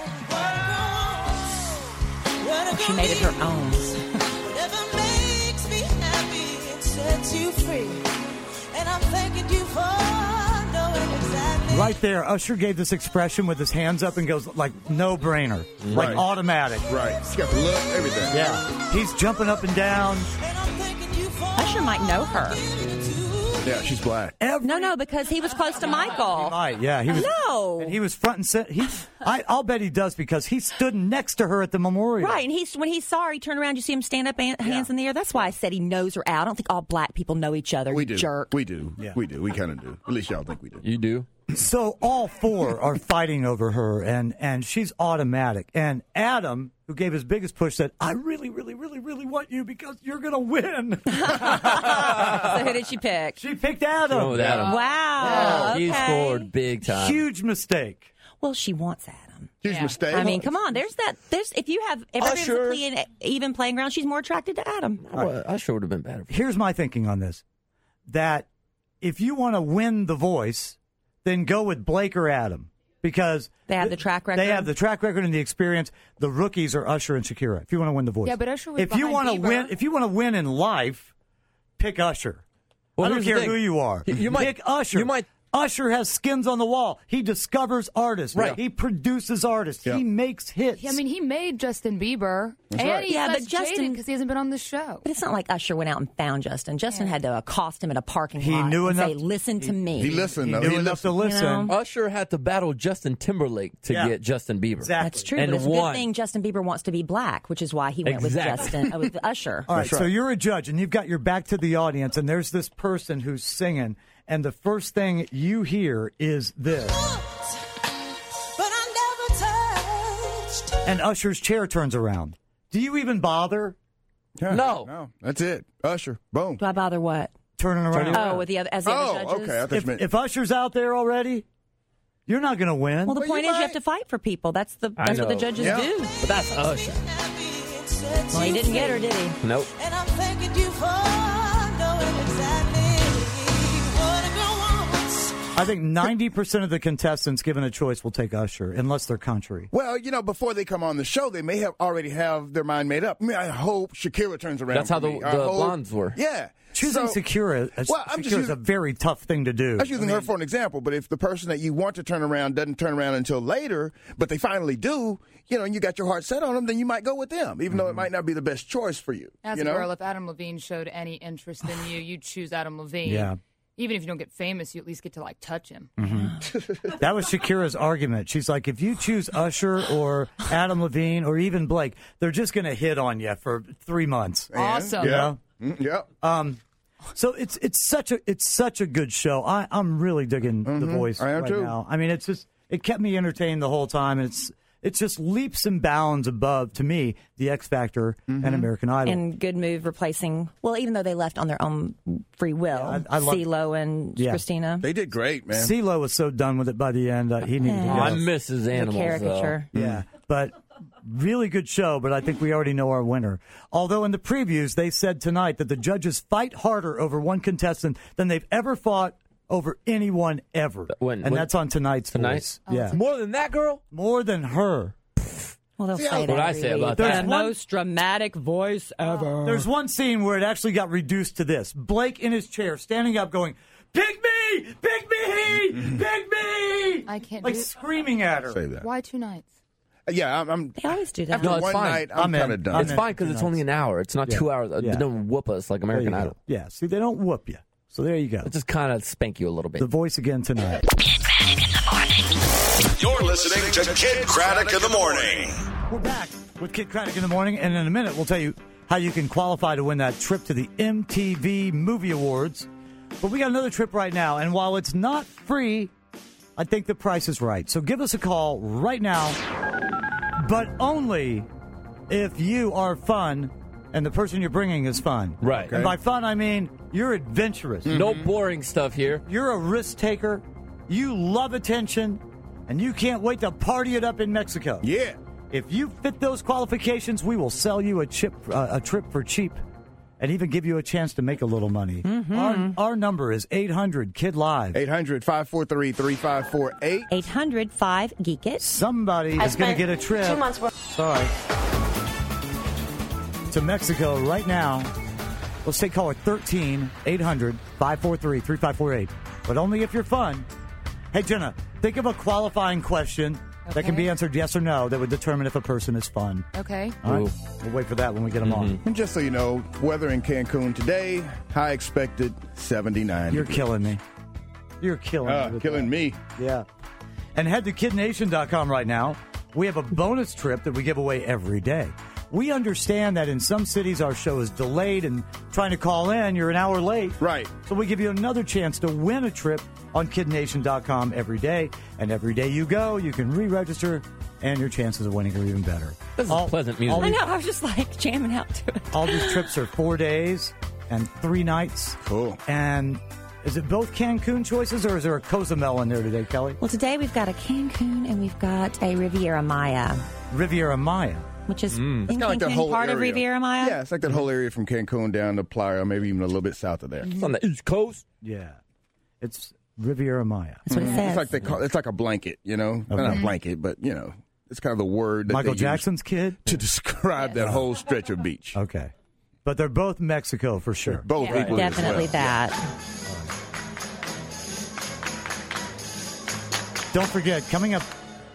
what a She girl made it her needs. own. Whatever makes me happy and sets you free. And I'm thanking you for knowing exactly. Right there, Usher gave this expression with his hands up and goes like no brainer, like Right. automatic. Right. He's got the look, everything. Yeah, he's jumping up and down. And I'm thanking you for Usher might know her. Yeah, she's black. Every No, no, because he was close to Michael. night, yeah, he was. No. And he was front and center. He, I, I'll bet he does because he stood next to her at the memorial. Right, and he's when he saw her, he turned around. You see him stand up, and, hands in the air. That's why I said he knows her out. I don't think all black people know each other. We you do. jerk. We do. Yeah. We do. We kind of do. At least y'all think we do. You do? So all four are fighting over her, and and she's automatic. And Adam, who gave his biggest push, said, "I really, really, really, really want you because you're gonna win." So who did she pick? She picked Adam. Go with Adam. Wow. He okay. scored big time. Huge mistake. Well, she wants Adam. Huge Yeah. mistake. I mean, come on. There's that. There's if you have if everyone's Usher. clean, even playing ground, she's more attracted to Adam. Well, I sure would have been better. Here's my thinking on this: that if you want to win The Voice, then go with Blake or Adam because They have the track record. They have the track record and the experience. The rookies are Usher and Shakira. If you want to win The Voice, Yeah, but Usher was if you behind want to Bieber. win, if you want to win in life, pick Usher. Well, I don't here's the care thing. who you are. You- you might- pick Usher. you might- Usher has skins on the wall. He discovers artists. Right. He produces artists. Yeah. He makes hits. I mean, he made Justin Bieber, and right. he's Yeah, less but Justin- because he hasn't been on the show. But it's not like Usher went out and found Justin. Justin had to accost him at a parking He lot knew and enough- say, "Listen to me." He listened, he though. knew He enough to listened. listen. know? Usher had to battle Justin Timberlake to Yeah. get Justin Bieber. Exactly. That's true. And but it's a won. good thing Justin Bieber wants to be black, which is why he went Exactly. with Justin, uh, with Usher. All right, That's so right. you're a judge, and you've got your back to the audience, and there's this person who's singing, and the first thing you hear is this. But I never touched. And Usher's chair turns around. Do you even bother Yeah, No. No. That's it. Usher. Boom. Do I bother what? turning around? Oh, with the other as the Oh, other judges. okay. I thought you If, meant. if Usher's out there already, you're not going to win. Well, the Well, point you is you might- have to fight for people. That's the I that's what the know. judges Yeah. do. But that's Usher. Well, he didn't get her, did he? Nope. And I'm thanking you for knowing exactly what a girl wants. I think ninety percent of the contestants given a choice will take Usher, unless they're country. Well, you know, before they come on the show, they may have already have their mind made up. I mean, I hope Shakira turns around. That's how for the- me. I the hope- blondes were. Yeah. Choosing So- Shakira, as, Well, I'm just Shakira is using- a very tough thing to do. I was using her for an example, but if the person that you want to turn around doesn't turn around until later, but they finally do, you know, and you got your heart set on them, then you might go with them, even though it might not be the best choice for you. As you a know? girl, if Adam Levine showed any interest in you, you'd choose Adam Levine. Yeah. Even if you don't get famous, you at least get to like touch him. That was Shakira's argument. She's like, if you choose Usher or Adam Levine or even Blake, they're just going to hit on you for three months. And- Awesome. You know? Mm, yeah. Um, so it's it's such a it's such a good show. I, I'm really digging The Voice I am right too. now. I mean, it's just it kept me entertained the whole time. It's it's just leaps and bounds above to me the X Factor and American Idol. And good move replacing. Well, even though they left on their own free will, I- I love- CeeLo and Yeah. Christina. They did great, man. CeeLo was so done with it by the end. Uh, he needed to Oh, go. I miss his The animals. caricature. Yeah, but really good show, but I think we already know our winner. Although in the previews, they said tonight that the judges fight harder over one contestant than they've ever fought over anyone ever. When- and when- that's on tonight's Tonight? Voice. Yeah. Though. More than that, girl? More than her. Well, they'll See, say I- that. What I every say week. about The that. most dramatic voice ever. There's one scene where it actually got reduced to this. Blake in his chair, standing up, going, "Pick me! Pick me! Pick me!" I can't Like do screaming at her. Say that. Why two nights? Yeah, I'm. I'm They always do that. after No, it's one fine. night, I'm, I'm in. kind of done. I'm It's in. fine because it's only an hour. It's not Yeah. two hours. Uh, Yeah. They don't whoop us like There American you go. Idol. Yeah, see, they don't whoop you. So there you go. It just kind of spank you a little bit. The voice again tonight. You're listening to Kid Craddock in the Morning. We're back with Kid Craddock in the morning, and in a minute we'll tell you how you can qualify to win that trip to the M T V Movie Awards. But we got another trip right now, and while it's not free, I think the price is right. So give us a call right now, but only if you are fun and the person you're bringing is fun. Right. And by fun, I mean you're adventurous. No boring stuff here. You're a risk taker. You love attention, and you can't wait to party it up in Mexico. Yeah. If you fit those qualifications, we will sell you a chip, uh, a trip for cheap, and even give you a chance to make a little money. Mm-hmm. Our, our number is eight hundred Kid Live. eight hundred, five four three, three five four eight. eight hundred, five geek it. Somebody I is going to spent get a trip. two months worth- Sorry. To Mexico right now. Let's take caller thirteen, eight hundred, five four three, three five four eight. But only if you're fun. Hey, Jenna, think of a qualifying question that can Okay. be answered yes or no that would determine if a person is fun. Okay. All right? Ooh. We'll wait for that when we get them on. And just so you know, weather in Cancun today, high expected seventy-nine. You're degrees. killing me. You're killing Uh, me. with killing that. me. Yeah. And head to kid nation dot com right now. We have a bonus trip that we give away every day. We understand that in some cities our show is delayed, and trying to call in, you're an hour late. Right. So we give you another chance to win a trip on kid nation dot com every day. And every day you go, you can re-register, and your chances of winning are even better. This is pleasant music. All I these, know. I was just like jamming out to it. all these trips are four days and three nights. Cool. And is it both Cancun choices, or is there a Cozumel in there today, Kelly? Well, today we've got a Cancun and we've got a Riviera Maya, Riviera Maya. which is It's in kind of like that Cancun whole part area. of Riviera Maya. Yeah, it's like that whole area from Cancun down to Playa, maybe even a little bit south of there. It's on the East Coast. Yeah. It's Riviera Maya. That's what it It's says. like they call, it's like a blanket, you know, not Okay. a blanket, but you know, it's kind of the word that Michael they use Jackson's kid? to describe that whole stretch of beach. Okay. But they're both Mexico for sure. Both Yeah, equally as definitely well. that. Don't forget, coming up,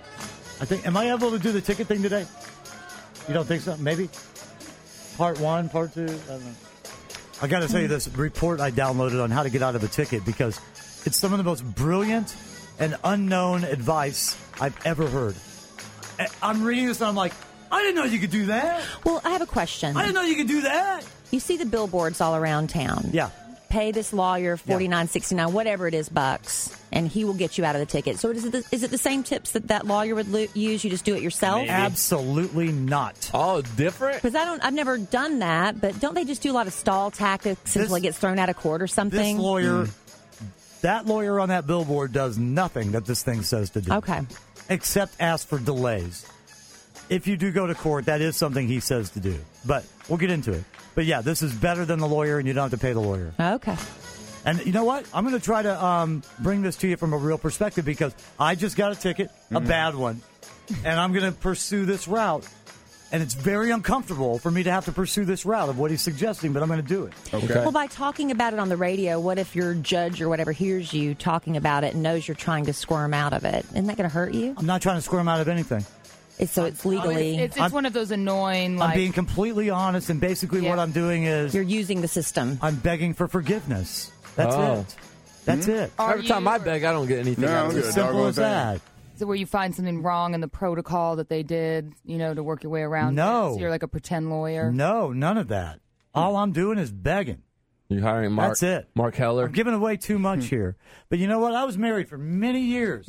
I think, am I able to do the ticket thing today? You don't think so? Maybe? Part one, part two? I don't know. I got to tell you this report I downloaded on how to get out of a ticket because it's some of the most brilliant and unknown advice I've ever heard. I- I'm reading this and I'm like, I didn't know you could do that. Well, I have a question. I didn't know you could do that. You see the billboards all around town. Yeah. Pay this lawyer forty-nine sixty-nine, whatever it is, bucks, and he will get you out of the ticket. So is it the, is it the same tips that that lawyer would lo- use? You just do it yourself? Absolutely not. Oh, different? Because I don't, I've never done that. But don't they just do a lot of stall tactics until it gets thrown out of court or something? This lawyer, Mm. that lawyer on that billboard does nothing that this thing says to do. Okay. Except ask for delays. If you do go to court, that is something he says to do. But we'll get into it. But yeah, this is better than the lawyer, and you don't have to pay the lawyer. Okay. And you know what? I'm going to try to um, bring this to you from a real perspective because I just got a ticket, a Mm-hmm. bad one, and I'm going to pursue this route. And it's very uncomfortable for me to have to pursue this route of what he's suggesting, but I'm going to do it. Okay. Well, by talking about it on the radio, what if your judge or whatever hears you talking about it and knows you're trying to squirm out of it? Isn't that going to hurt you? I'm not trying to squirm out of anything. It's, so it's legally. It's, it's I'm- one of those annoying, like. I'm being completely honest, and basically Yeah. what I'm doing is You're using the system. I'm begging for forgiveness. That's Oh. it. That's it. Are Every time you- I beg, I don't get anything No, out I'm of good. it. As simple doggone as thing. that. Is it where you find something wrong in the protocol that they did, you know, to work your way around? No. it? So you're like a pretend lawyer. No, none of that. All I'm doing is begging. You're hiring Mark. That's it. Mark Heller. I'm giving away too much here. But you know what? I was married for many years.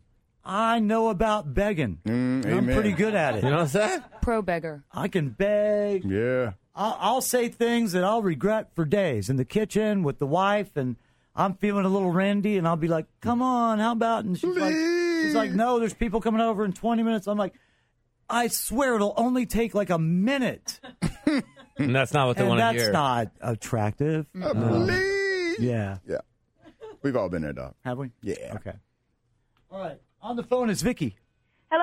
I know about begging. Mm, I'm amen. pretty good at it. You know what I'm saying? Pro beggar. I can beg. Yeah. I'll, I'll say things that I'll regret for days in the kitchen with the wife, and I'm feeling a little randy, and I'll be like, "Come on, how about?" And she's like, "She's like, no, there's people coming over in twenty minutes." I'm like, "I swear it'll only take like a minute." And that's not what they And want to that's hear. not attractive. Please. Yeah. Yeah. We've all been there, dog. Have we? Yeah. Okay. All right. On the phone is Vicky. Hello,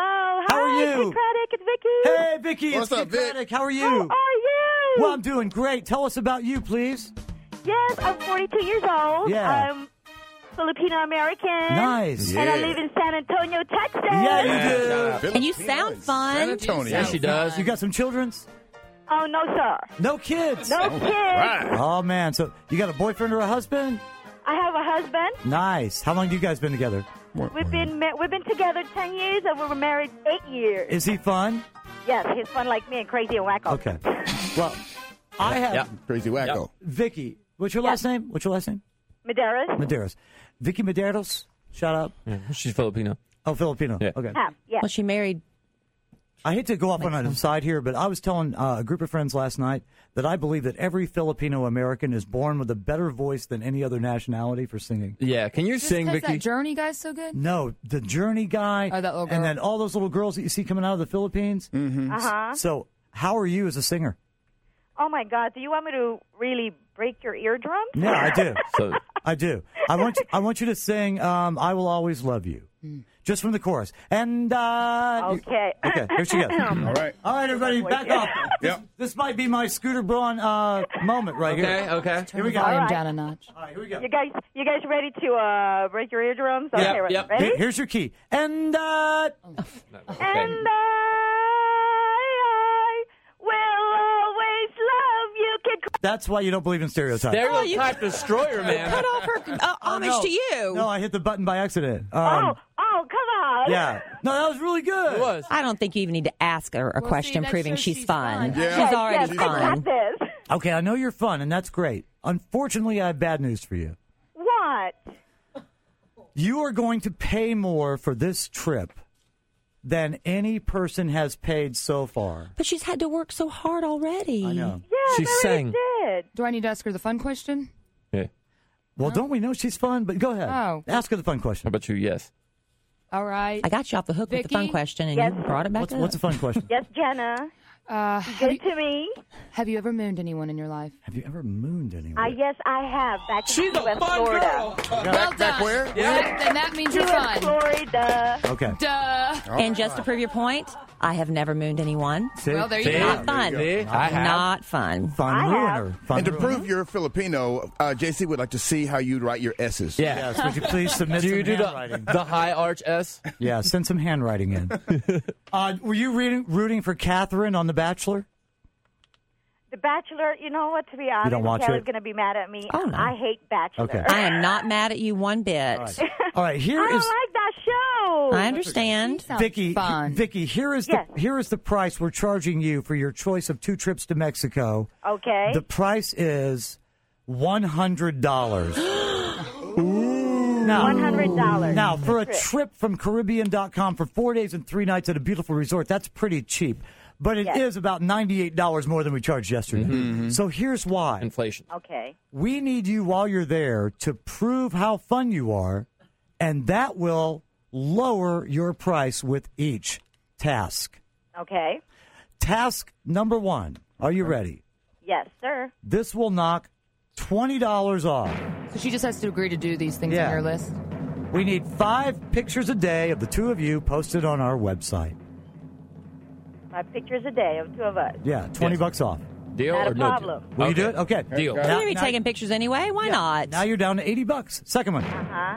How are Hi, you? Kid Craddock, it's Vicky. Hey, Vicky, What's it's up, Kid Vic? Craddock. How are you? How are you? Well, I'm doing great. Tell us about you, please. Yes, I'm forty-two years old. Yeah. I'm Filipino-American. Nice. And I Yeah. live in San Antonio, Texas. Yeah, you do. shout out. And you sound fun. San Antonio. Yeah, she does. You got some children's? Oh, no, sir. No kids. No kids. Right. Oh man, so you got a boyfriend or a husband? I have a husband. Nice. How long have you guys been together? We've been ma- we've been together ten years, and we were married eight years. Is he fun? Yes, he's fun like me and crazy and wacko. Okay. Well, I have Yep. Crazy wacko. Vicky. What's your last name? What's your last name? Medeiros? Medeiros. Vicky Medeiros. Shout out. Yeah, she's Filipino. Oh, Filipino. Yeah. Okay. Half, yes. Well, she married. I hate to go off on an aside here, but I was telling uh, a group of friends last night that I believe that every Filipino American is born with a better voice than any other nationality for singing. Yeah, can you Just sing, 'cause Vicky? that Journey guy's so good? No, the Journey guy, Oh, that little and girl. then all those little girls that you see coming out of the Philippines. Mm-hmm. Uh-huh. So, how are you as a singer? Oh, my God. Do you want me to really break your eardrums? Yeah, I do. So, I do. I want you, I want you to sing um, "I Will Always Love You," just from the chorus. And uh, Okay. okay, here she goes. All right. All right, everybody, back off. This, Yep. this might be my Scooter Braun uh, moment right okay, here. okay. Here we go. Volume All right. down a notch. All right, here we go. You guys, you guys ready to uh, break your eardrums? Yep, Okay, yep. ready? Here- Here's your key. And uh, Okay. And I, I will always love you, Kid. that's why you don't believe in stereotypes. Stereotype destroyer, man. Cut off her uh, homage no. to you. No, I hit the button by accident. Oh, Um, oh, come on. yeah. No, that was really good. It was. I don't think you even need to ask her a Well, question see, that proving shows she's, she's fun. fun. Yeah. She's Yes, already yes, I fun. got this. Okay, I know you're fun, and that's great. Unfortunately, I have bad news for you. What? You are going to pay more for this trip than any person has paid so far. But she's had to work so hard already. I know. Yes, She I already sang. did. Do I need to ask her the fun question? Yeah. Well, don't we know she's fun? But go ahead. Oh. Ask her the fun How question. about you? Yes. All right. I got you off the hook with the fun Vicky? question, and Yes. you brought it back What's, up. what's a fun question? Yes, Jenna. Uh, have, Good you, to me. have you ever mooned anyone in your life? Have you ever mooned anyone? Uh, yes, I have. Back in She's Key a West, fun Florida. girl. Well Back, back done. where? Yeah. Then that means Key you're West, fun. Florida. Okay. Duh. And just to prove your point, I have never mooned anyone. See? Well, there you See? go. Not fun. See? I have. Not fun. Fun I ruiner. Fun And to ruiner. prove you're Filipino, uh, J C would like to see how you write your S's. Yeah. Yes, would you please submit Do you some do the, handwriting? the high arch S? Yeah, send some handwriting in. uh, were you reading, rooting for Catherine on The Bachelor? The Bachelor, you know what, to be honest, don't watch Kelly's it? going to be mad at me. Oh, no. I hate Bachelor. Okay. I am not mad at you one bit. All right. All right, here I don't is like that show. I understand. Sounds Vicky. fun. Vicky, here is Yes. the here is the price we're charging you for your choice of two trips to Mexico. Okay. The price is one hundred dollars. Now, one hundred dollars. now, for a Trip. trip from Caribbean dot com for four days and three nights at a beautiful resort, that's pretty cheap. But it is Yes. about ninety-eight dollars more than we charged yesterday. So here's why. Inflation. Okay. We need you while you're there to prove how fun you are, and that will lower your price with each task. Okay. Task number one. Are you ready? Yes, sir. This will knock twenty dollars off. So she just has to agree to do these things Yeah. on your list? We need five pictures a day of the two of you posted on our website. Five pictures a day of two of us. Yeah, twenty Yes. bucks off. Deal Not or a no problem. deal? Will you do it? Okay. Deal. You're Now- going to be now- taking pictures anyway. Why yeah. not? Now you're down to eighty bucks. Second one. Uh-huh.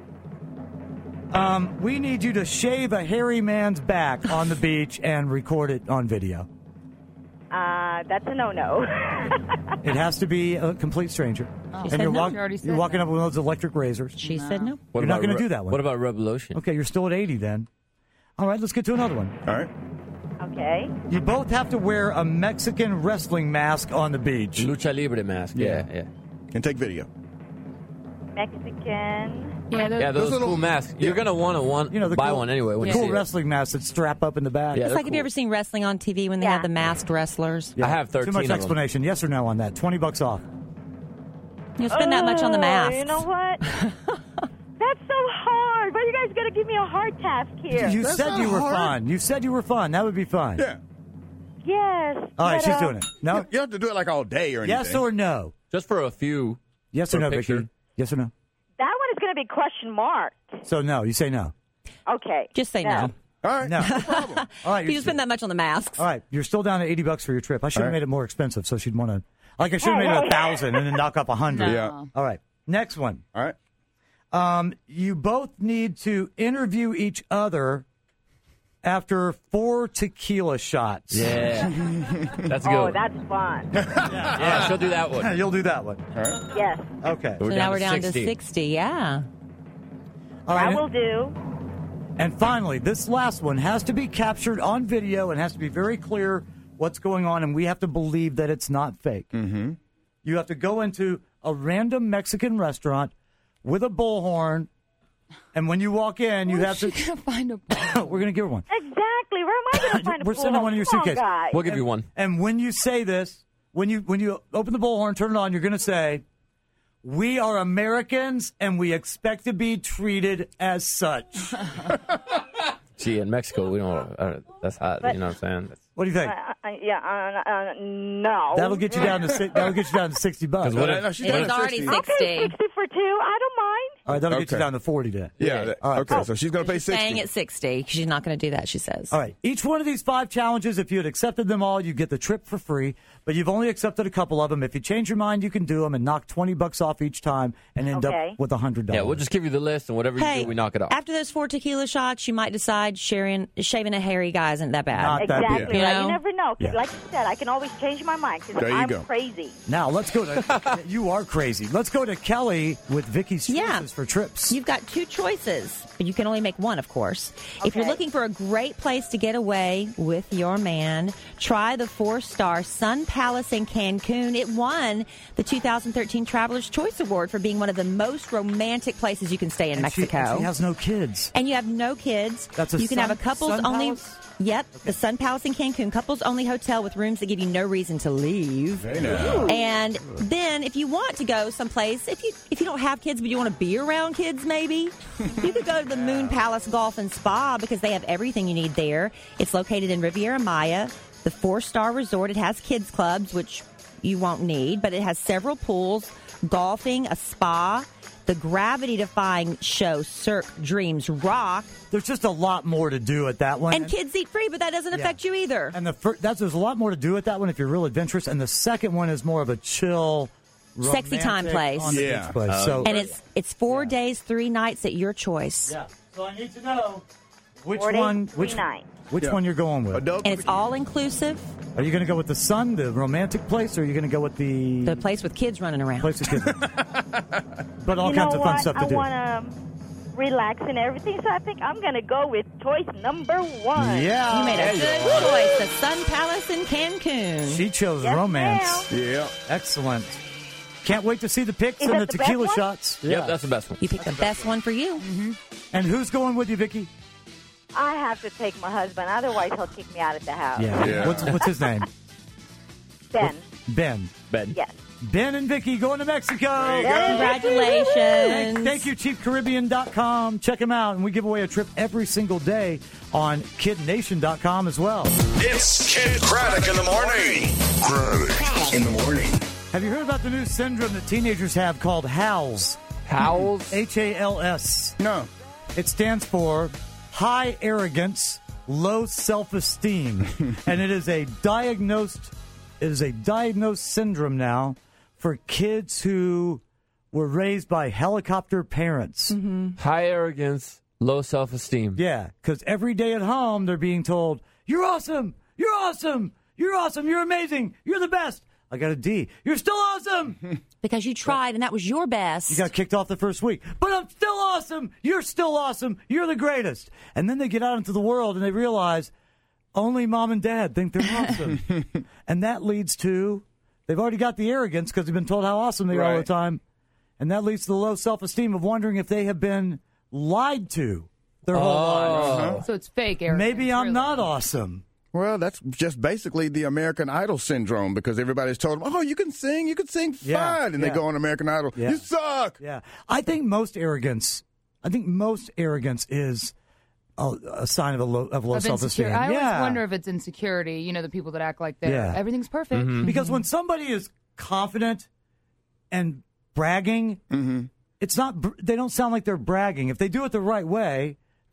Um, we need you to shave a hairy man's back on the beach and record it on video. Uh, that's a no-no. It has to be a complete stranger. and said you're, no. walk- She already you're said walking no. up with those electric razors. She said no. What You're not about gonna Re- do that one. What about Revolution? Okay, you're still at eighty then. All right, let's get to another one. All right. Okay. You both have to wear a Mexican wrestling mask on the beach. Lucha Libre mask. Yeah, yeah. And take video. Mexican. Yeah, Yeah, those, Those little- cool masks. You're gonna want to one, You know, the buy cool, one anyway. When the you cool see it. wrestling masks that strap up in the back. Yeah, It's they're like, have you cool. ever seen wrestling on T V when they Yeah. have the masked wrestlers? I have thirteen Too much of them. explanation. Yes or no on that? twenty bucks off. You'll spend that much on the Oh, masks. You know what? That's so hard. Why are you guys going to give me a hard task here? You That's said not you were hard. fun. You said you were fun. That would be fun. Yeah. Yes. All right, but, she's uh, doing it. No? You don't have to do it like all day or anything. Yes or no? Just for a few. Yes For or a no, picture. Vicky? Yes or no? That one is going to be question mark. So no. You say no. Okay. Just say no. All right. No. No problem. All right. You just spend that much on the masks. All right. You're still down to eighty bucks for your trip. I should have All right. made it more expensive so she'd want to. Like, I should have Hey, made it hey, a thousand and then knock up a hundred. No. Yeah. All right. Next one. All right. Um, you both need to interview each other after four tequila shots. Yeah. That's a good Oh, one. that's fun. Yeah, she'll do that one. You'll do that one. All right. Yes, Okay. So now we're down to sixty. sixty. Yeah. All I right. will do. And finally, this last one has to be captured on video and has to be very clear what's going on, and we have to believe that it's not fake. Mm-hmm. You have to go into a random Mexican restaurant with a bullhorn, and when you walk in, you Where have is to. she gonna find a We're going to give her one. Exactly. Where am I going to find a We're sending bullhorn? one in your Come on, suitcase. guys. We'll give you one. And when you say this, when you when you open the bullhorn, turn it on, you're going to say, "We are Americans, and we expect to be treated as such." Gee, in Mexico, we don't. Uh, that's hot. But- you know what I'm saying? What do you think? Uh, uh, yeah, uh, uh, no. That'll get you down to si- that'll get you down to sixty bucks. 'Cause what No, if- no, she's It down is at already sixty. I'll pay sixty. sixty for two. I don't mind. All right, that'll get you Okay. down to forty then. Yeah. that- All right. Okay. So she's going to pay She's staying sixty. at sixty. She's not going to do that, she says. All right. Each one of these five challenges, if you had accepted them all, you get the trip for free. But you've only accepted a couple of them. If you change your mind, you can do them and knock twenty bucks off each time and end Okay. up with a hundred dollars. Yeah, we'll just give you the list, and whatever you Hey, do, we knock it off. after those four tequila shots, you might decide sharing, shaving a hairy guy isn't that bad. Not that Exactly bad. You right. know? You never know. 'Cause Yeah. like you said, I can always change my mind because There you I'm go. crazy. Now let's go to. You are crazy. Let's go to Kelly with Vicky's choices Yeah. for trips. You've got two choices, but you can only make one, of course. If you're Okay. looking for a great place to get away with your man, try the four-star Sun Palace in Cancun. It won the two thousand thirteen Traveler's Choice Award for being one of the most romantic places you can stay in And she- Mexico. and she has no kids. And you have no kids. That's a you can have a Sun- couples Sun only. Palace? Yep, the Sun Palace in Cancun, couples only hotel with rooms that give you no reason to leave. Very nice. And then, if you want to go someplace, if you if you don't have kids but you want to be around kids, maybe you could go to the Moon Palace Golf and Spa because they have everything you need there. It's located in Riviera Maya, the four-star resort. It has kids clubs, which you won't need, but it has several pools, golfing, a spa. The gravity-defying show Cirque Dreams Rock. There's just a lot more to do at that one. And kids eat free, but that doesn't Yeah. affect you either. And the fir- that's there's a lot more to do at that one if you're real adventurous. And the second one is more of a chill, Sexy time romantic, place. on the Yeah. beach place. Oh, so And it's it's four days, three nights at your choice. yeah. So I need to know which Four days, one, three which nights. which Yeah. one you're going with. Adult. And it's all inclusive. Are you going to go with the sun, the romantic place, or are you going to go with the The place with kids running around. place with kids? But all you kinds know of fun what? stuff to I do. want to relax and everything, so I think I'm going to go with choice number one. Yeah. You made a There good choice. The Sun Palace in Cancun. She chose Yes, romance. Yeah. Excellent. Can't wait to see the pics Is and that the the best tequila one? shots. Yep, that's the best one. You picked the best one for you. And who's going with you, Vicky? I have to take my husband, otherwise he'll kick me out of the house. Yeah. Yeah. What's what's his name? Ben. Ben. Ben. Yes. Ben and Vicky going to Mexico. Congratulations. Thank you, Cheap Caribbean dot com. Check them out. And we give away a trip every single day on Kid Nation dot com as well. It's Kid Craddock in the morning. Craddock in the morning. Have you heard about the new syndrome that teenagers have called HALS? Howls? H A L S. No. It stands for high arrogance, low self-esteem. And it is a diagnosed it is a diagnosed syndrome now for kids who were raised by helicopter parents. High arrogance, low self-esteem. Yeah, because every day at home they're being told, "You're awesome, you're awesome, you're awesome, you're amazing, you're the best." I got a D. You're still awesome. Because you tried, and that was your best. You got kicked off the first week. But I'm still awesome. You're still awesome. You're the greatest. And then they get out into the world and they realize only mom and dad think they're awesome. And that leads to, they've already got the arrogance because they've been told how awesome they are all the Right. time. And that leads to the low self-esteem of wondering if they have been lied to their whole lives. Uh-huh. So it's fake, Eric. Maybe I'm really. not awesome. Well, that's just basically the American Idol syndrome because everybody's told them, oh, you can sing, you can sing fine. Yeah, and yeah. they go on American Idol. Yeah. You suck. Yeah. I think most arrogance, I think most arrogance is a, a sign of a low, of low Of self-esteem. insecure- I always yeah. wonder if it's insecurity. You know, the people that act like they're Yeah. everything's perfect. Because when somebody is confident and bragging, Mm-hmm. it's not. br- They don't sound like they're bragging. If they do it the right way,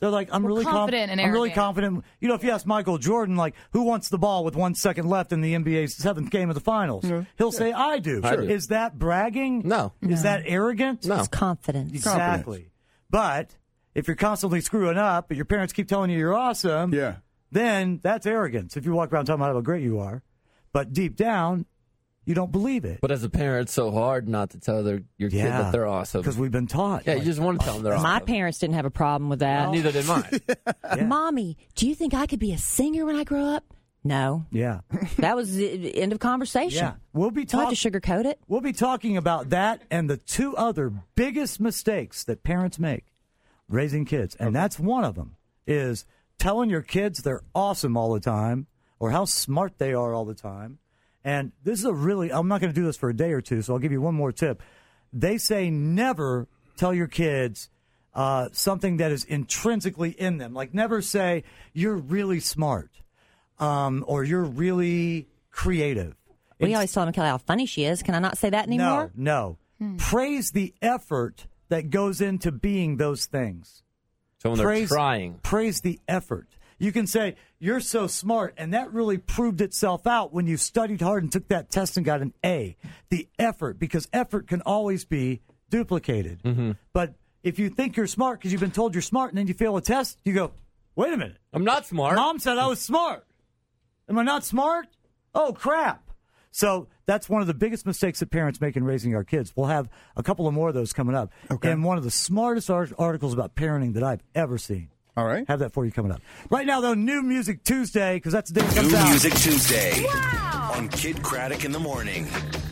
They're like, I'm We're really com- confident and I'm really arrogant. confident. You know, if you ask Michael Jordan, like, who wants the ball with one second left in the N B A's seventh game of the finals? He'll say, I do. I do. Is that bragging? No. Is that arrogant? No. It's confidence. Exactly. But if you're constantly screwing up, but your parents keep telling you you're awesome, Yeah. then that's arrogance. If you walk around talking about how great you are, but deep down, you don't believe it. But as a parent, it's so hard not to tell their your kid Yeah, that they're awesome. because we've been taught. Yeah, you just want to tell them they're My awesome. parents didn't have a problem with that. Neither did mine. Mommy, do you think I could be a singer when I grow up? No. Yeah. That was the end of conversation. Yeah. We'll be Don't have talking. to sugarcoat it. We'll be talking about that and the two other biggest mistakes that parents make raising kids, and that's one of them is telling your kids they're awesome all the time or how smart they are all the time. And this is a really, I'm not going to do this for a day or two, so I'll give you one more tip. They say never tell your kids uh, something that is intrinsically in them. Like never say, you're really smart um, or you're really creative. We It's- always tell them how funny she is. Can I not say that anymore? No, no. Praise the effort that goes into being those things. So when they're praise, trying. Praise the effort. You can say, you're so smart, and that really proved itself out when you studied hard and took that test and got an A. The effort, because effort can always be duplicated. Mm-hmm. But if you think you're smart because you've been told you're smart and then you fail a test, you go, wait a minute. I'm not smart. Mom said I was smart. Am I not smart? Oh, crap. So that's one of the biggest mistakes that parents make in raising our kids. We'll have a couple of more of those coming up. Okay. And one of the smartest art- articles about parenting that I've ever seen. All right. Have that for you coming up. Right now, though, New Music Tuesday, because that's the day it comes New out. Music Tuesday on Kid Craddock in the morning.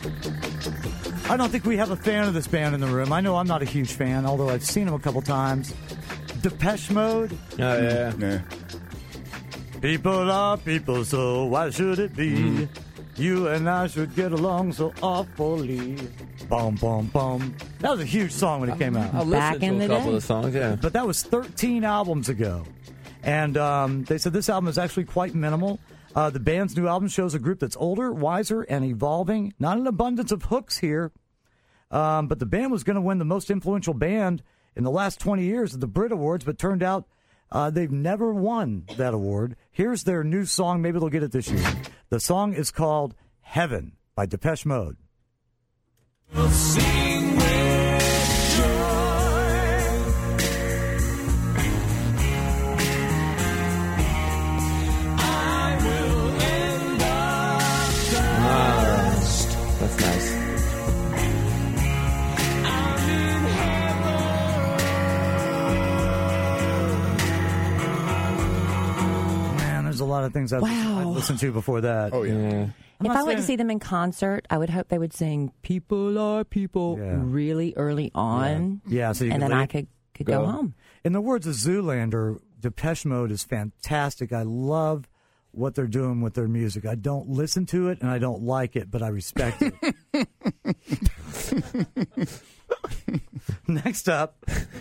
I don't think we have a fan of this band in the room. I know I'm not a huge fan, although I've seen them a couple times. Depeche Mode. Oh, yeah. Yeah. People are people, so why should it be? Mm. You and I should get along so awfully. Boom, boom, boom. That was a huge song when it came out. I listened Back to in a the couple day. of songs, yeah. But that was thirteen albums ago. And um, they said this album is actually quite minimal. Uh, the band's new album shows a group that's older, wiser, and evolving. Not an abundance of hooks here. Um, but the band was going to win the most influential band in the last twenty years at the Brit Awards, but turned out uh, they've never won that award. Here's their new song. Maybe they'll get it this year. The song is called Heaven by Depeche Mode. Sing with joy. I will end the dust. That's nice. I'm in Man, there's a lot of things I've, Wow. I've listened to before that. Oh, yeah. Yeah. I'm If not I went to saying- see them in concert, I would hope they would sing "People Are People" Yeah. really early on, Yeah, so you and could then I leave- could could go. go home. In the words of Zoolander, Depeche Mode is fantastic. I love what they're doing with their music. I don't listen to it and I don't like it, but I respect it. Next up,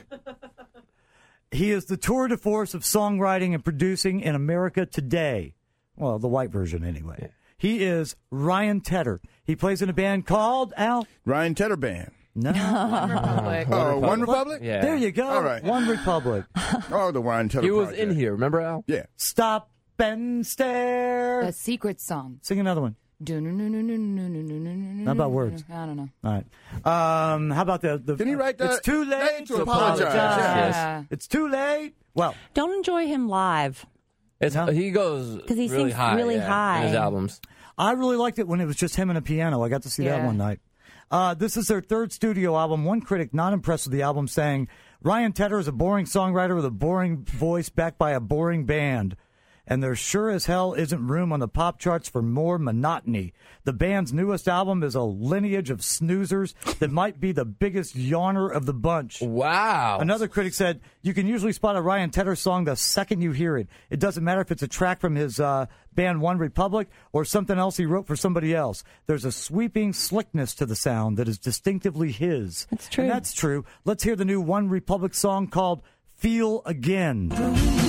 he is the tour de force of songwriting and producing in America today. Well, the white version anyway. He is Ryan Tedder. He plays in a band called Al. Ryan Tedder Band. No. One Republic. Oh, One Republic? Yeah. There you go. All right. One Republic. Oh, the Ryan Tedder He was Project. in here, remember, Al? Yeah. Stop and stare. The secret song. Sing another one. Not Not about words. I don't know. All right. Um, how about the, the? Didn't he write that? It's too late Late to to apologize. apologize. Yeah. It's too late. Well, Don't enjoy him live. It's, He goes 'Cause he really sings high, really yeah, high. in his albums. I really liked it when it was just him and a piano. I got to see that Yeah. one night. Uh, this is their third studio album. One critic not impressed with the album, saying Ryan Tedder is a boring songwriter with a boring voice backed by a boring band. And there sure as hell isn't room on the pop charts for more monotony. The band's newest album is a lineage of snoozers that might be the biggest yawner of the bunch. Wow. Another critic said, you can usually spot a Ryan Tedder song the second you hear it. It doesn't matter if it's a track from his uh, band One Republic or something else he wrote for somebody else. There's a sweeping slickness to the sound that is distinctively his. That's true. And that's true. Let's hear the new One Republic song called Feel Again. I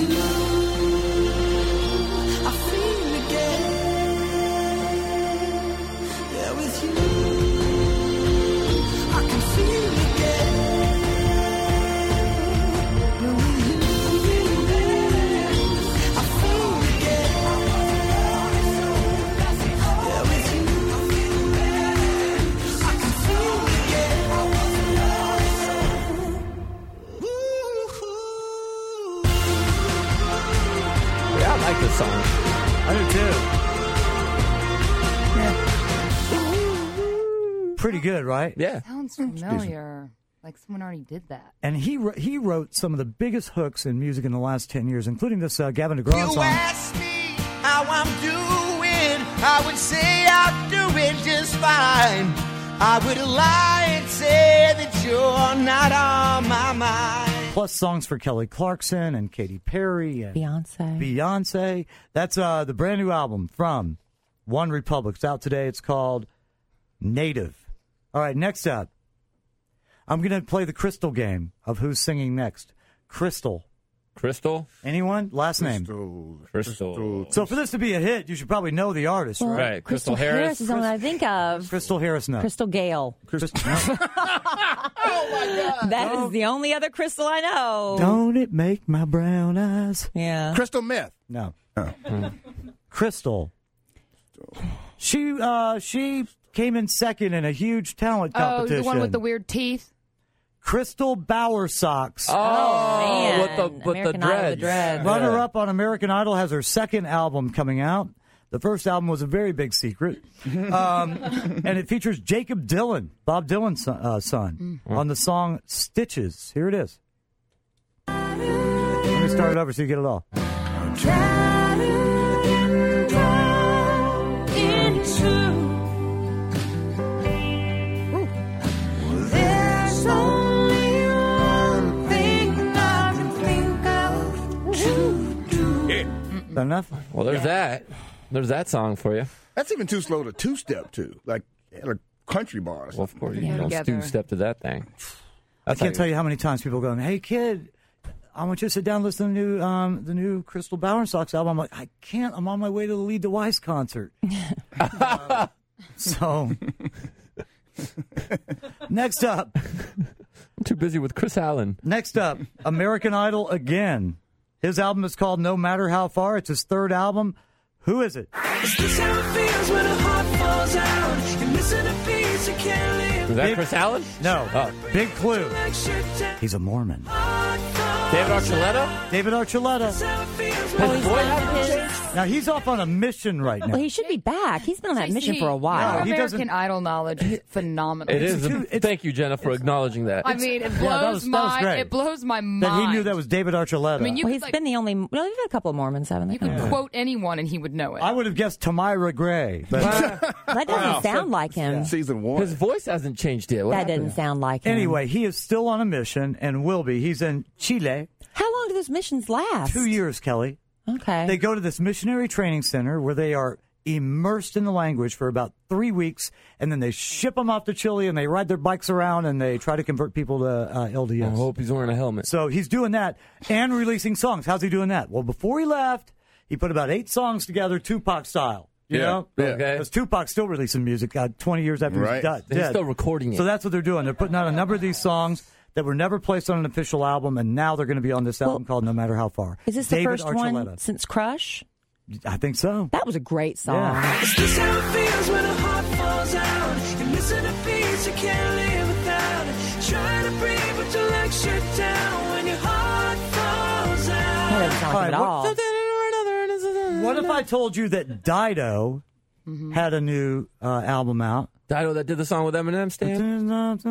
feel again. Yeah, with you, I can feel again. But when you Pretty good, right? Yeah. Sounds familiar. Like someone already did that. And he wr- he wrote some of the biggest hooks in music in the last ten years, including this uh, Gavin DeGraw You song. ask me how I'm doing, I would say I'm doing just fine. I would lie and say that you're not on my mind. Plus songs for Kelly Clarkson and Katy Perry and Beyonce. Beyonce. That's uh, the brand new album from One Republic. It's out today. It's called Native. All right, next up, I'm going to play the Crystal game of who's singing next. Crystal. Crystal? Anyone? Last name? Crystal. So for this to be a hit, you should probably know the artist, Well, right? Right, Crystal, Harris is the one I think of. Crystal Harris, no. Crystal Gale. Crystal, That is the only other Crystal I know. Don't it make my brown eyes? Yeah. Crystal meth. No. Crystal. She uh, she came in second in a huge talent Oh, competition. the one with the weird teeth? Crystal Bauer Socks. Oh, man. with the with American the Idol, dreads. the dreads. Runner up on American Idol has her second album coming out. The first album was a very big secret. Um, and it features Jacob Dylan, Bob Dylan's son, uh, son Mm. on the song Stitches. Here it is. Let me start it over so you get it all. There's only one thing I can think of to do. Is that enough? Well, there's that. There's that song for you. That's even too slow to two-step to, like at a country bar. Well, of course, you Yeah, don't together. two step to that thing. I can't tell you how many times people go, "Hey kid, I want you to sit down and listen to the new um, the new Crystal Bauer Socks album." I'm like, I can't. I'm on my way to the Lee DeWice concert. uh, so next up, I'm too busy with Chris Allen. next up, American Idol again. His album is called No Matter How Far. It's his third album. Who is it? Is this how it feels when a heart falls out? You're missing a piece you can't live. Is that Big- Chris Allen? No. Oh. Big clue. Like shit down. He's a Mormon. David Archuleta? David Archuleta. Oh, he's one of his- Now he's off on a mission right now. Well, he should be back. He's been on that mission for a while. No, he American doesn't- Idol knowledge is phenomenal. It is. too- it's- Thank you, Jenna, for acknowledging that. I mean, it blows Yeah, that was- that was my great. it blows my mind. That he knew that was David Archuleta. I mean, you Well, could he's like, been the only. Well, we've had a couple of Mormons, haven't they? you could quote anyone and he would know it. I would have guessed Tamira Gray, but That doesn't sound like him. Season one. His voice hasn't changed yet. What That happened? didn't sound like him. anyway, he is still on a mission and will be. He's in Chile. How long do those missions last? Two years, Kelly. Okay. They go to this missionary training center where they are immersed in the language for about three weeks, and then they ship them off to Chile, and they ride their bikes around, and they try to convert people to uh, L D I S. hope he's wearing a helmet. So he's doing that and releasing songs. How's he doing that? Well, before he left, he put about eight songs together, Tupac style. You Yeah, know? yeah. Okay. Because Tupac's still releasing music uh, twenty years after Right. he's done. He's dead. still recording it. So that's what they're doing. They're putting out a number of these songs that were never placed on an official album, and now they're going to be on this album Well, called No Matter How Far. Is this the David first one Archuleta. since Crush? I think so. That was a great song. Yeah. Is this how it feels when a heart falls out? You're missing a piece you can't live without it. Trying to breathe, but your legs shut down when your heart falls That out. doesn't sound like him at All right, all. What if I told you that Dido had a new uh, album out? Dido that did the song with Eminem, Stan?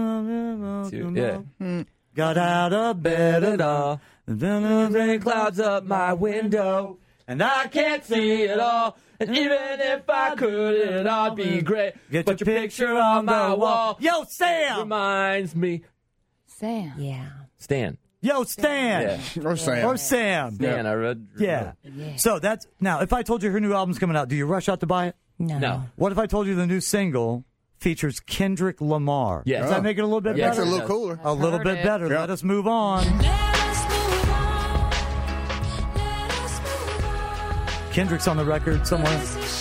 Yeah. Got out of bed at all. Rain clouds up my window, and I can't see it all. And even if I could, it'd all be great. Get but your your picture on my wall Yo, Sam! reminds me. Sam. Yeah. Stan. Yo, Stan! Or Sam. Or Sam. Stan, I read. Yeah. So that's now. If I told you her new album's coming out, do you rush out to buy it? No. No. What if I told you the new single features Kendrick Lamar? Yes. Does that make it a little bit Yeah, Makes it better? a little cooler. A little Heard bit it. better. Yeah. Let us move on. Kendrick's on the record somewhere.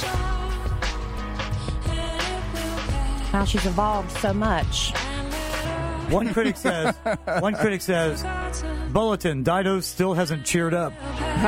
Wow, she's evolved so much. One critic says. One critic says. Bulletin. Dido still hasn't cheered up. All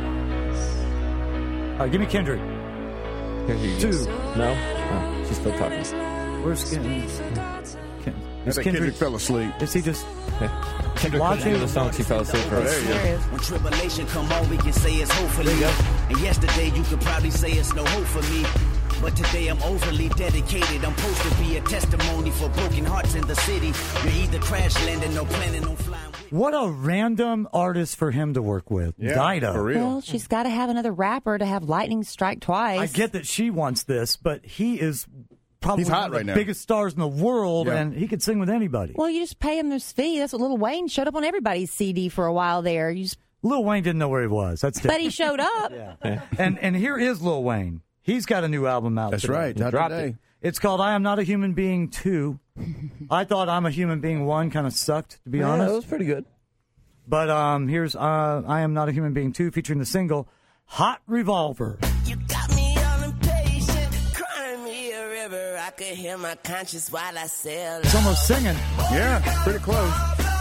right, give me Kendrick. Two. No? Oh, she's still talking. Where's Kendrick? Ken- I Is think Kendrick? Kendrick fell asleep. Is he just? Kendrick couldn't do the song, she fell asleep for Oh, there you go. When tribulation come on, we can say it's hope for me. And yesterday you could probably say it's no hope for me. But today I'm overly dedicated. I'm supposed to be a testimony for broken hearts in the city. You're either crash landing or planning on flying. What a random artist for him to work with. Yeah, Dido. for real. Well, she's got to have another rapper to have lightning strike twice. I get that she wants this, but he is probably He's hot one of the right now. biggest stars in the world, Yeah. and he could sing with anybody. Well, you just pay him his fee. That's what Lil Wayne showed up on everybody's C D for a while there. You just, Lil Wayne didn't know where he was. That's different. but he showed up. Yeah. and and here is Lil Wayne. He's got a new album out. That's today. right. He Out dropped today. it. It's called I Am Not a Human Being two. I thought I'm a Human Being one kind of sucked, to be Yeah, honest. it was pretty good. But um, here's uh, I Am Not a Human Being two featuring the single Hot Revolver. You got me all impatient, crying me a river. I could hear my conscience while I sail. It's almost singing. Yeah, pretty close.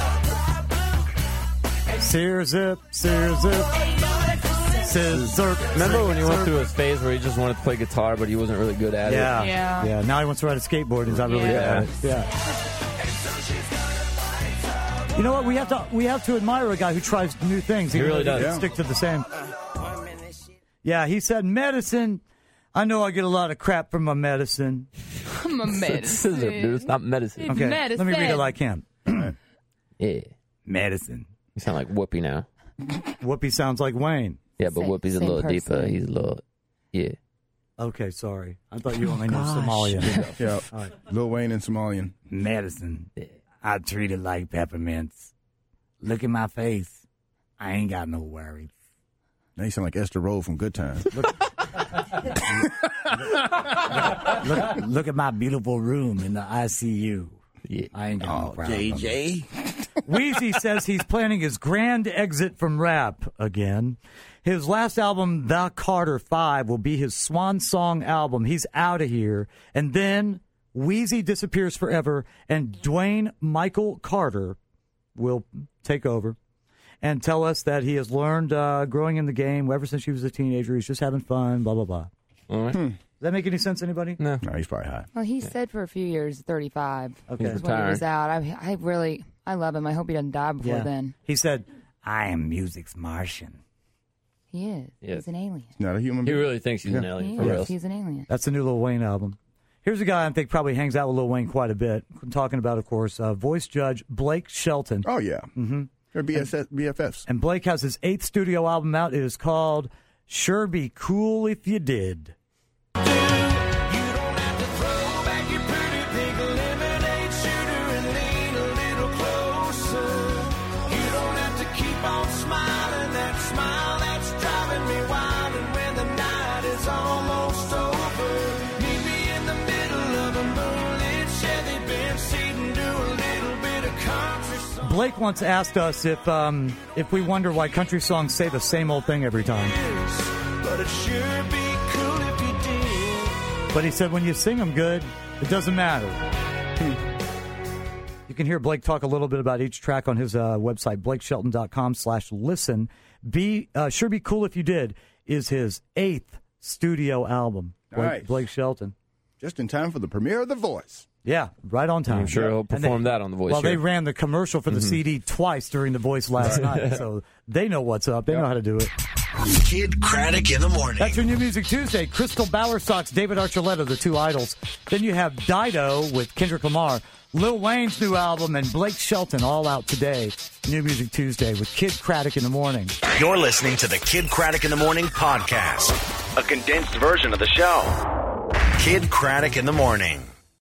Sear zip, sear zip, scissor. Remember when he went through his phase where he just wanted to play guitar, but he wasn't really good at Yeah. it? Yeah. Yeah, now he wants to ride a skateboard. He's not really good Yeah. at it. Yeah. You know what? We have to we have to admire a guy who tries new things. He even really though does. doesn't Stick to the same. Yeah, he said medicine. I know I get a lot of crap from my medicine. I'm a It's medicine. scissor, dude. It's not medicine. It's Okay, medicine. let me read it like him. Yeah. Medicine. You sound like Whoopi now. Whoopi sounds like Wayne. Yeah, but Same- Whoopi's a same little person. deeper. He's a little, yeah. Okay, sorry. I thought you only knew gosh. Somalian. Yeah. All right. Lil Wayne and Somalian. Medicine. I treat it like peppermints. Look at my face. I ain't got no worries. Now you sound like Esther Roll from Good Times. Look, look at my beautiful room in the I C U. Yeah. I ain't got no Oh, problem. J J. Wheezy says he's planning his grand exit from rap again. His last album, The Carter Five, will be his swan song album. He's out of here. And then Wheezy disappears forever, and Dwayne Michael Carter will take over and tell us that he has learned uh, growing in the game ever since he was a teenager. He's just having fun, blah, blah, blah. All right. Does that make any sense to anybody? No. No, he's probably high. Well, he said for a few years, thirty-five. Okay. That's when he was out. I, I really, I love him. I hope he doesn't die before Yeah. then. He said, I am music's Martian. He is. Yeah. He's an alien. He's not a human He being. really thinks he's an Yeah. alien, He for real. is. He's an alien. That's the new Lil Wayne album. Here's a guy I think probably hangs out with Lil Wayne quite a bit. I'm talking about, of course, uh, voice judge Blake Shelton. Oh, yeah. Mm-hmm. They're B S S, B F Fs. And Blake has his eighth studio album out. It is called Sure Be Cool If You Did. Blake once asked us if um, if we wonder why country songs say the same old thing every time. But it sure be cool if you did. But he said when you sing them good, it doesn't matter. You can hear Blake talk a little bit about each track on his uh, website, blakeshelton.com slash listen. Be uh, Sure Be Cool If You Did is his eighth studio album. Blake, Nice. Blake Shelton. Just in time for the premiere of The Voice. Yeah, right on time. I'm sure he'll And perform they- that on The Voice Well, they here. ran the commercial for the Mhm. C D twice during The Voice last night, so they know what's up. They know how to do it. Kid Craddock in the morning. That's your New Music Tuesday. Crystal Bowersox, David Archuleta, the two idols. Then you have Dido with Kendrick Lamar, Lil Wayne's new album, and Blake Shelton all out today. New Music Tuesday with Kid Craddock in the morning. You're listening to the Kid Craddock in the Morning podcast, a condensed version of the show. Kid Craddock in the morning.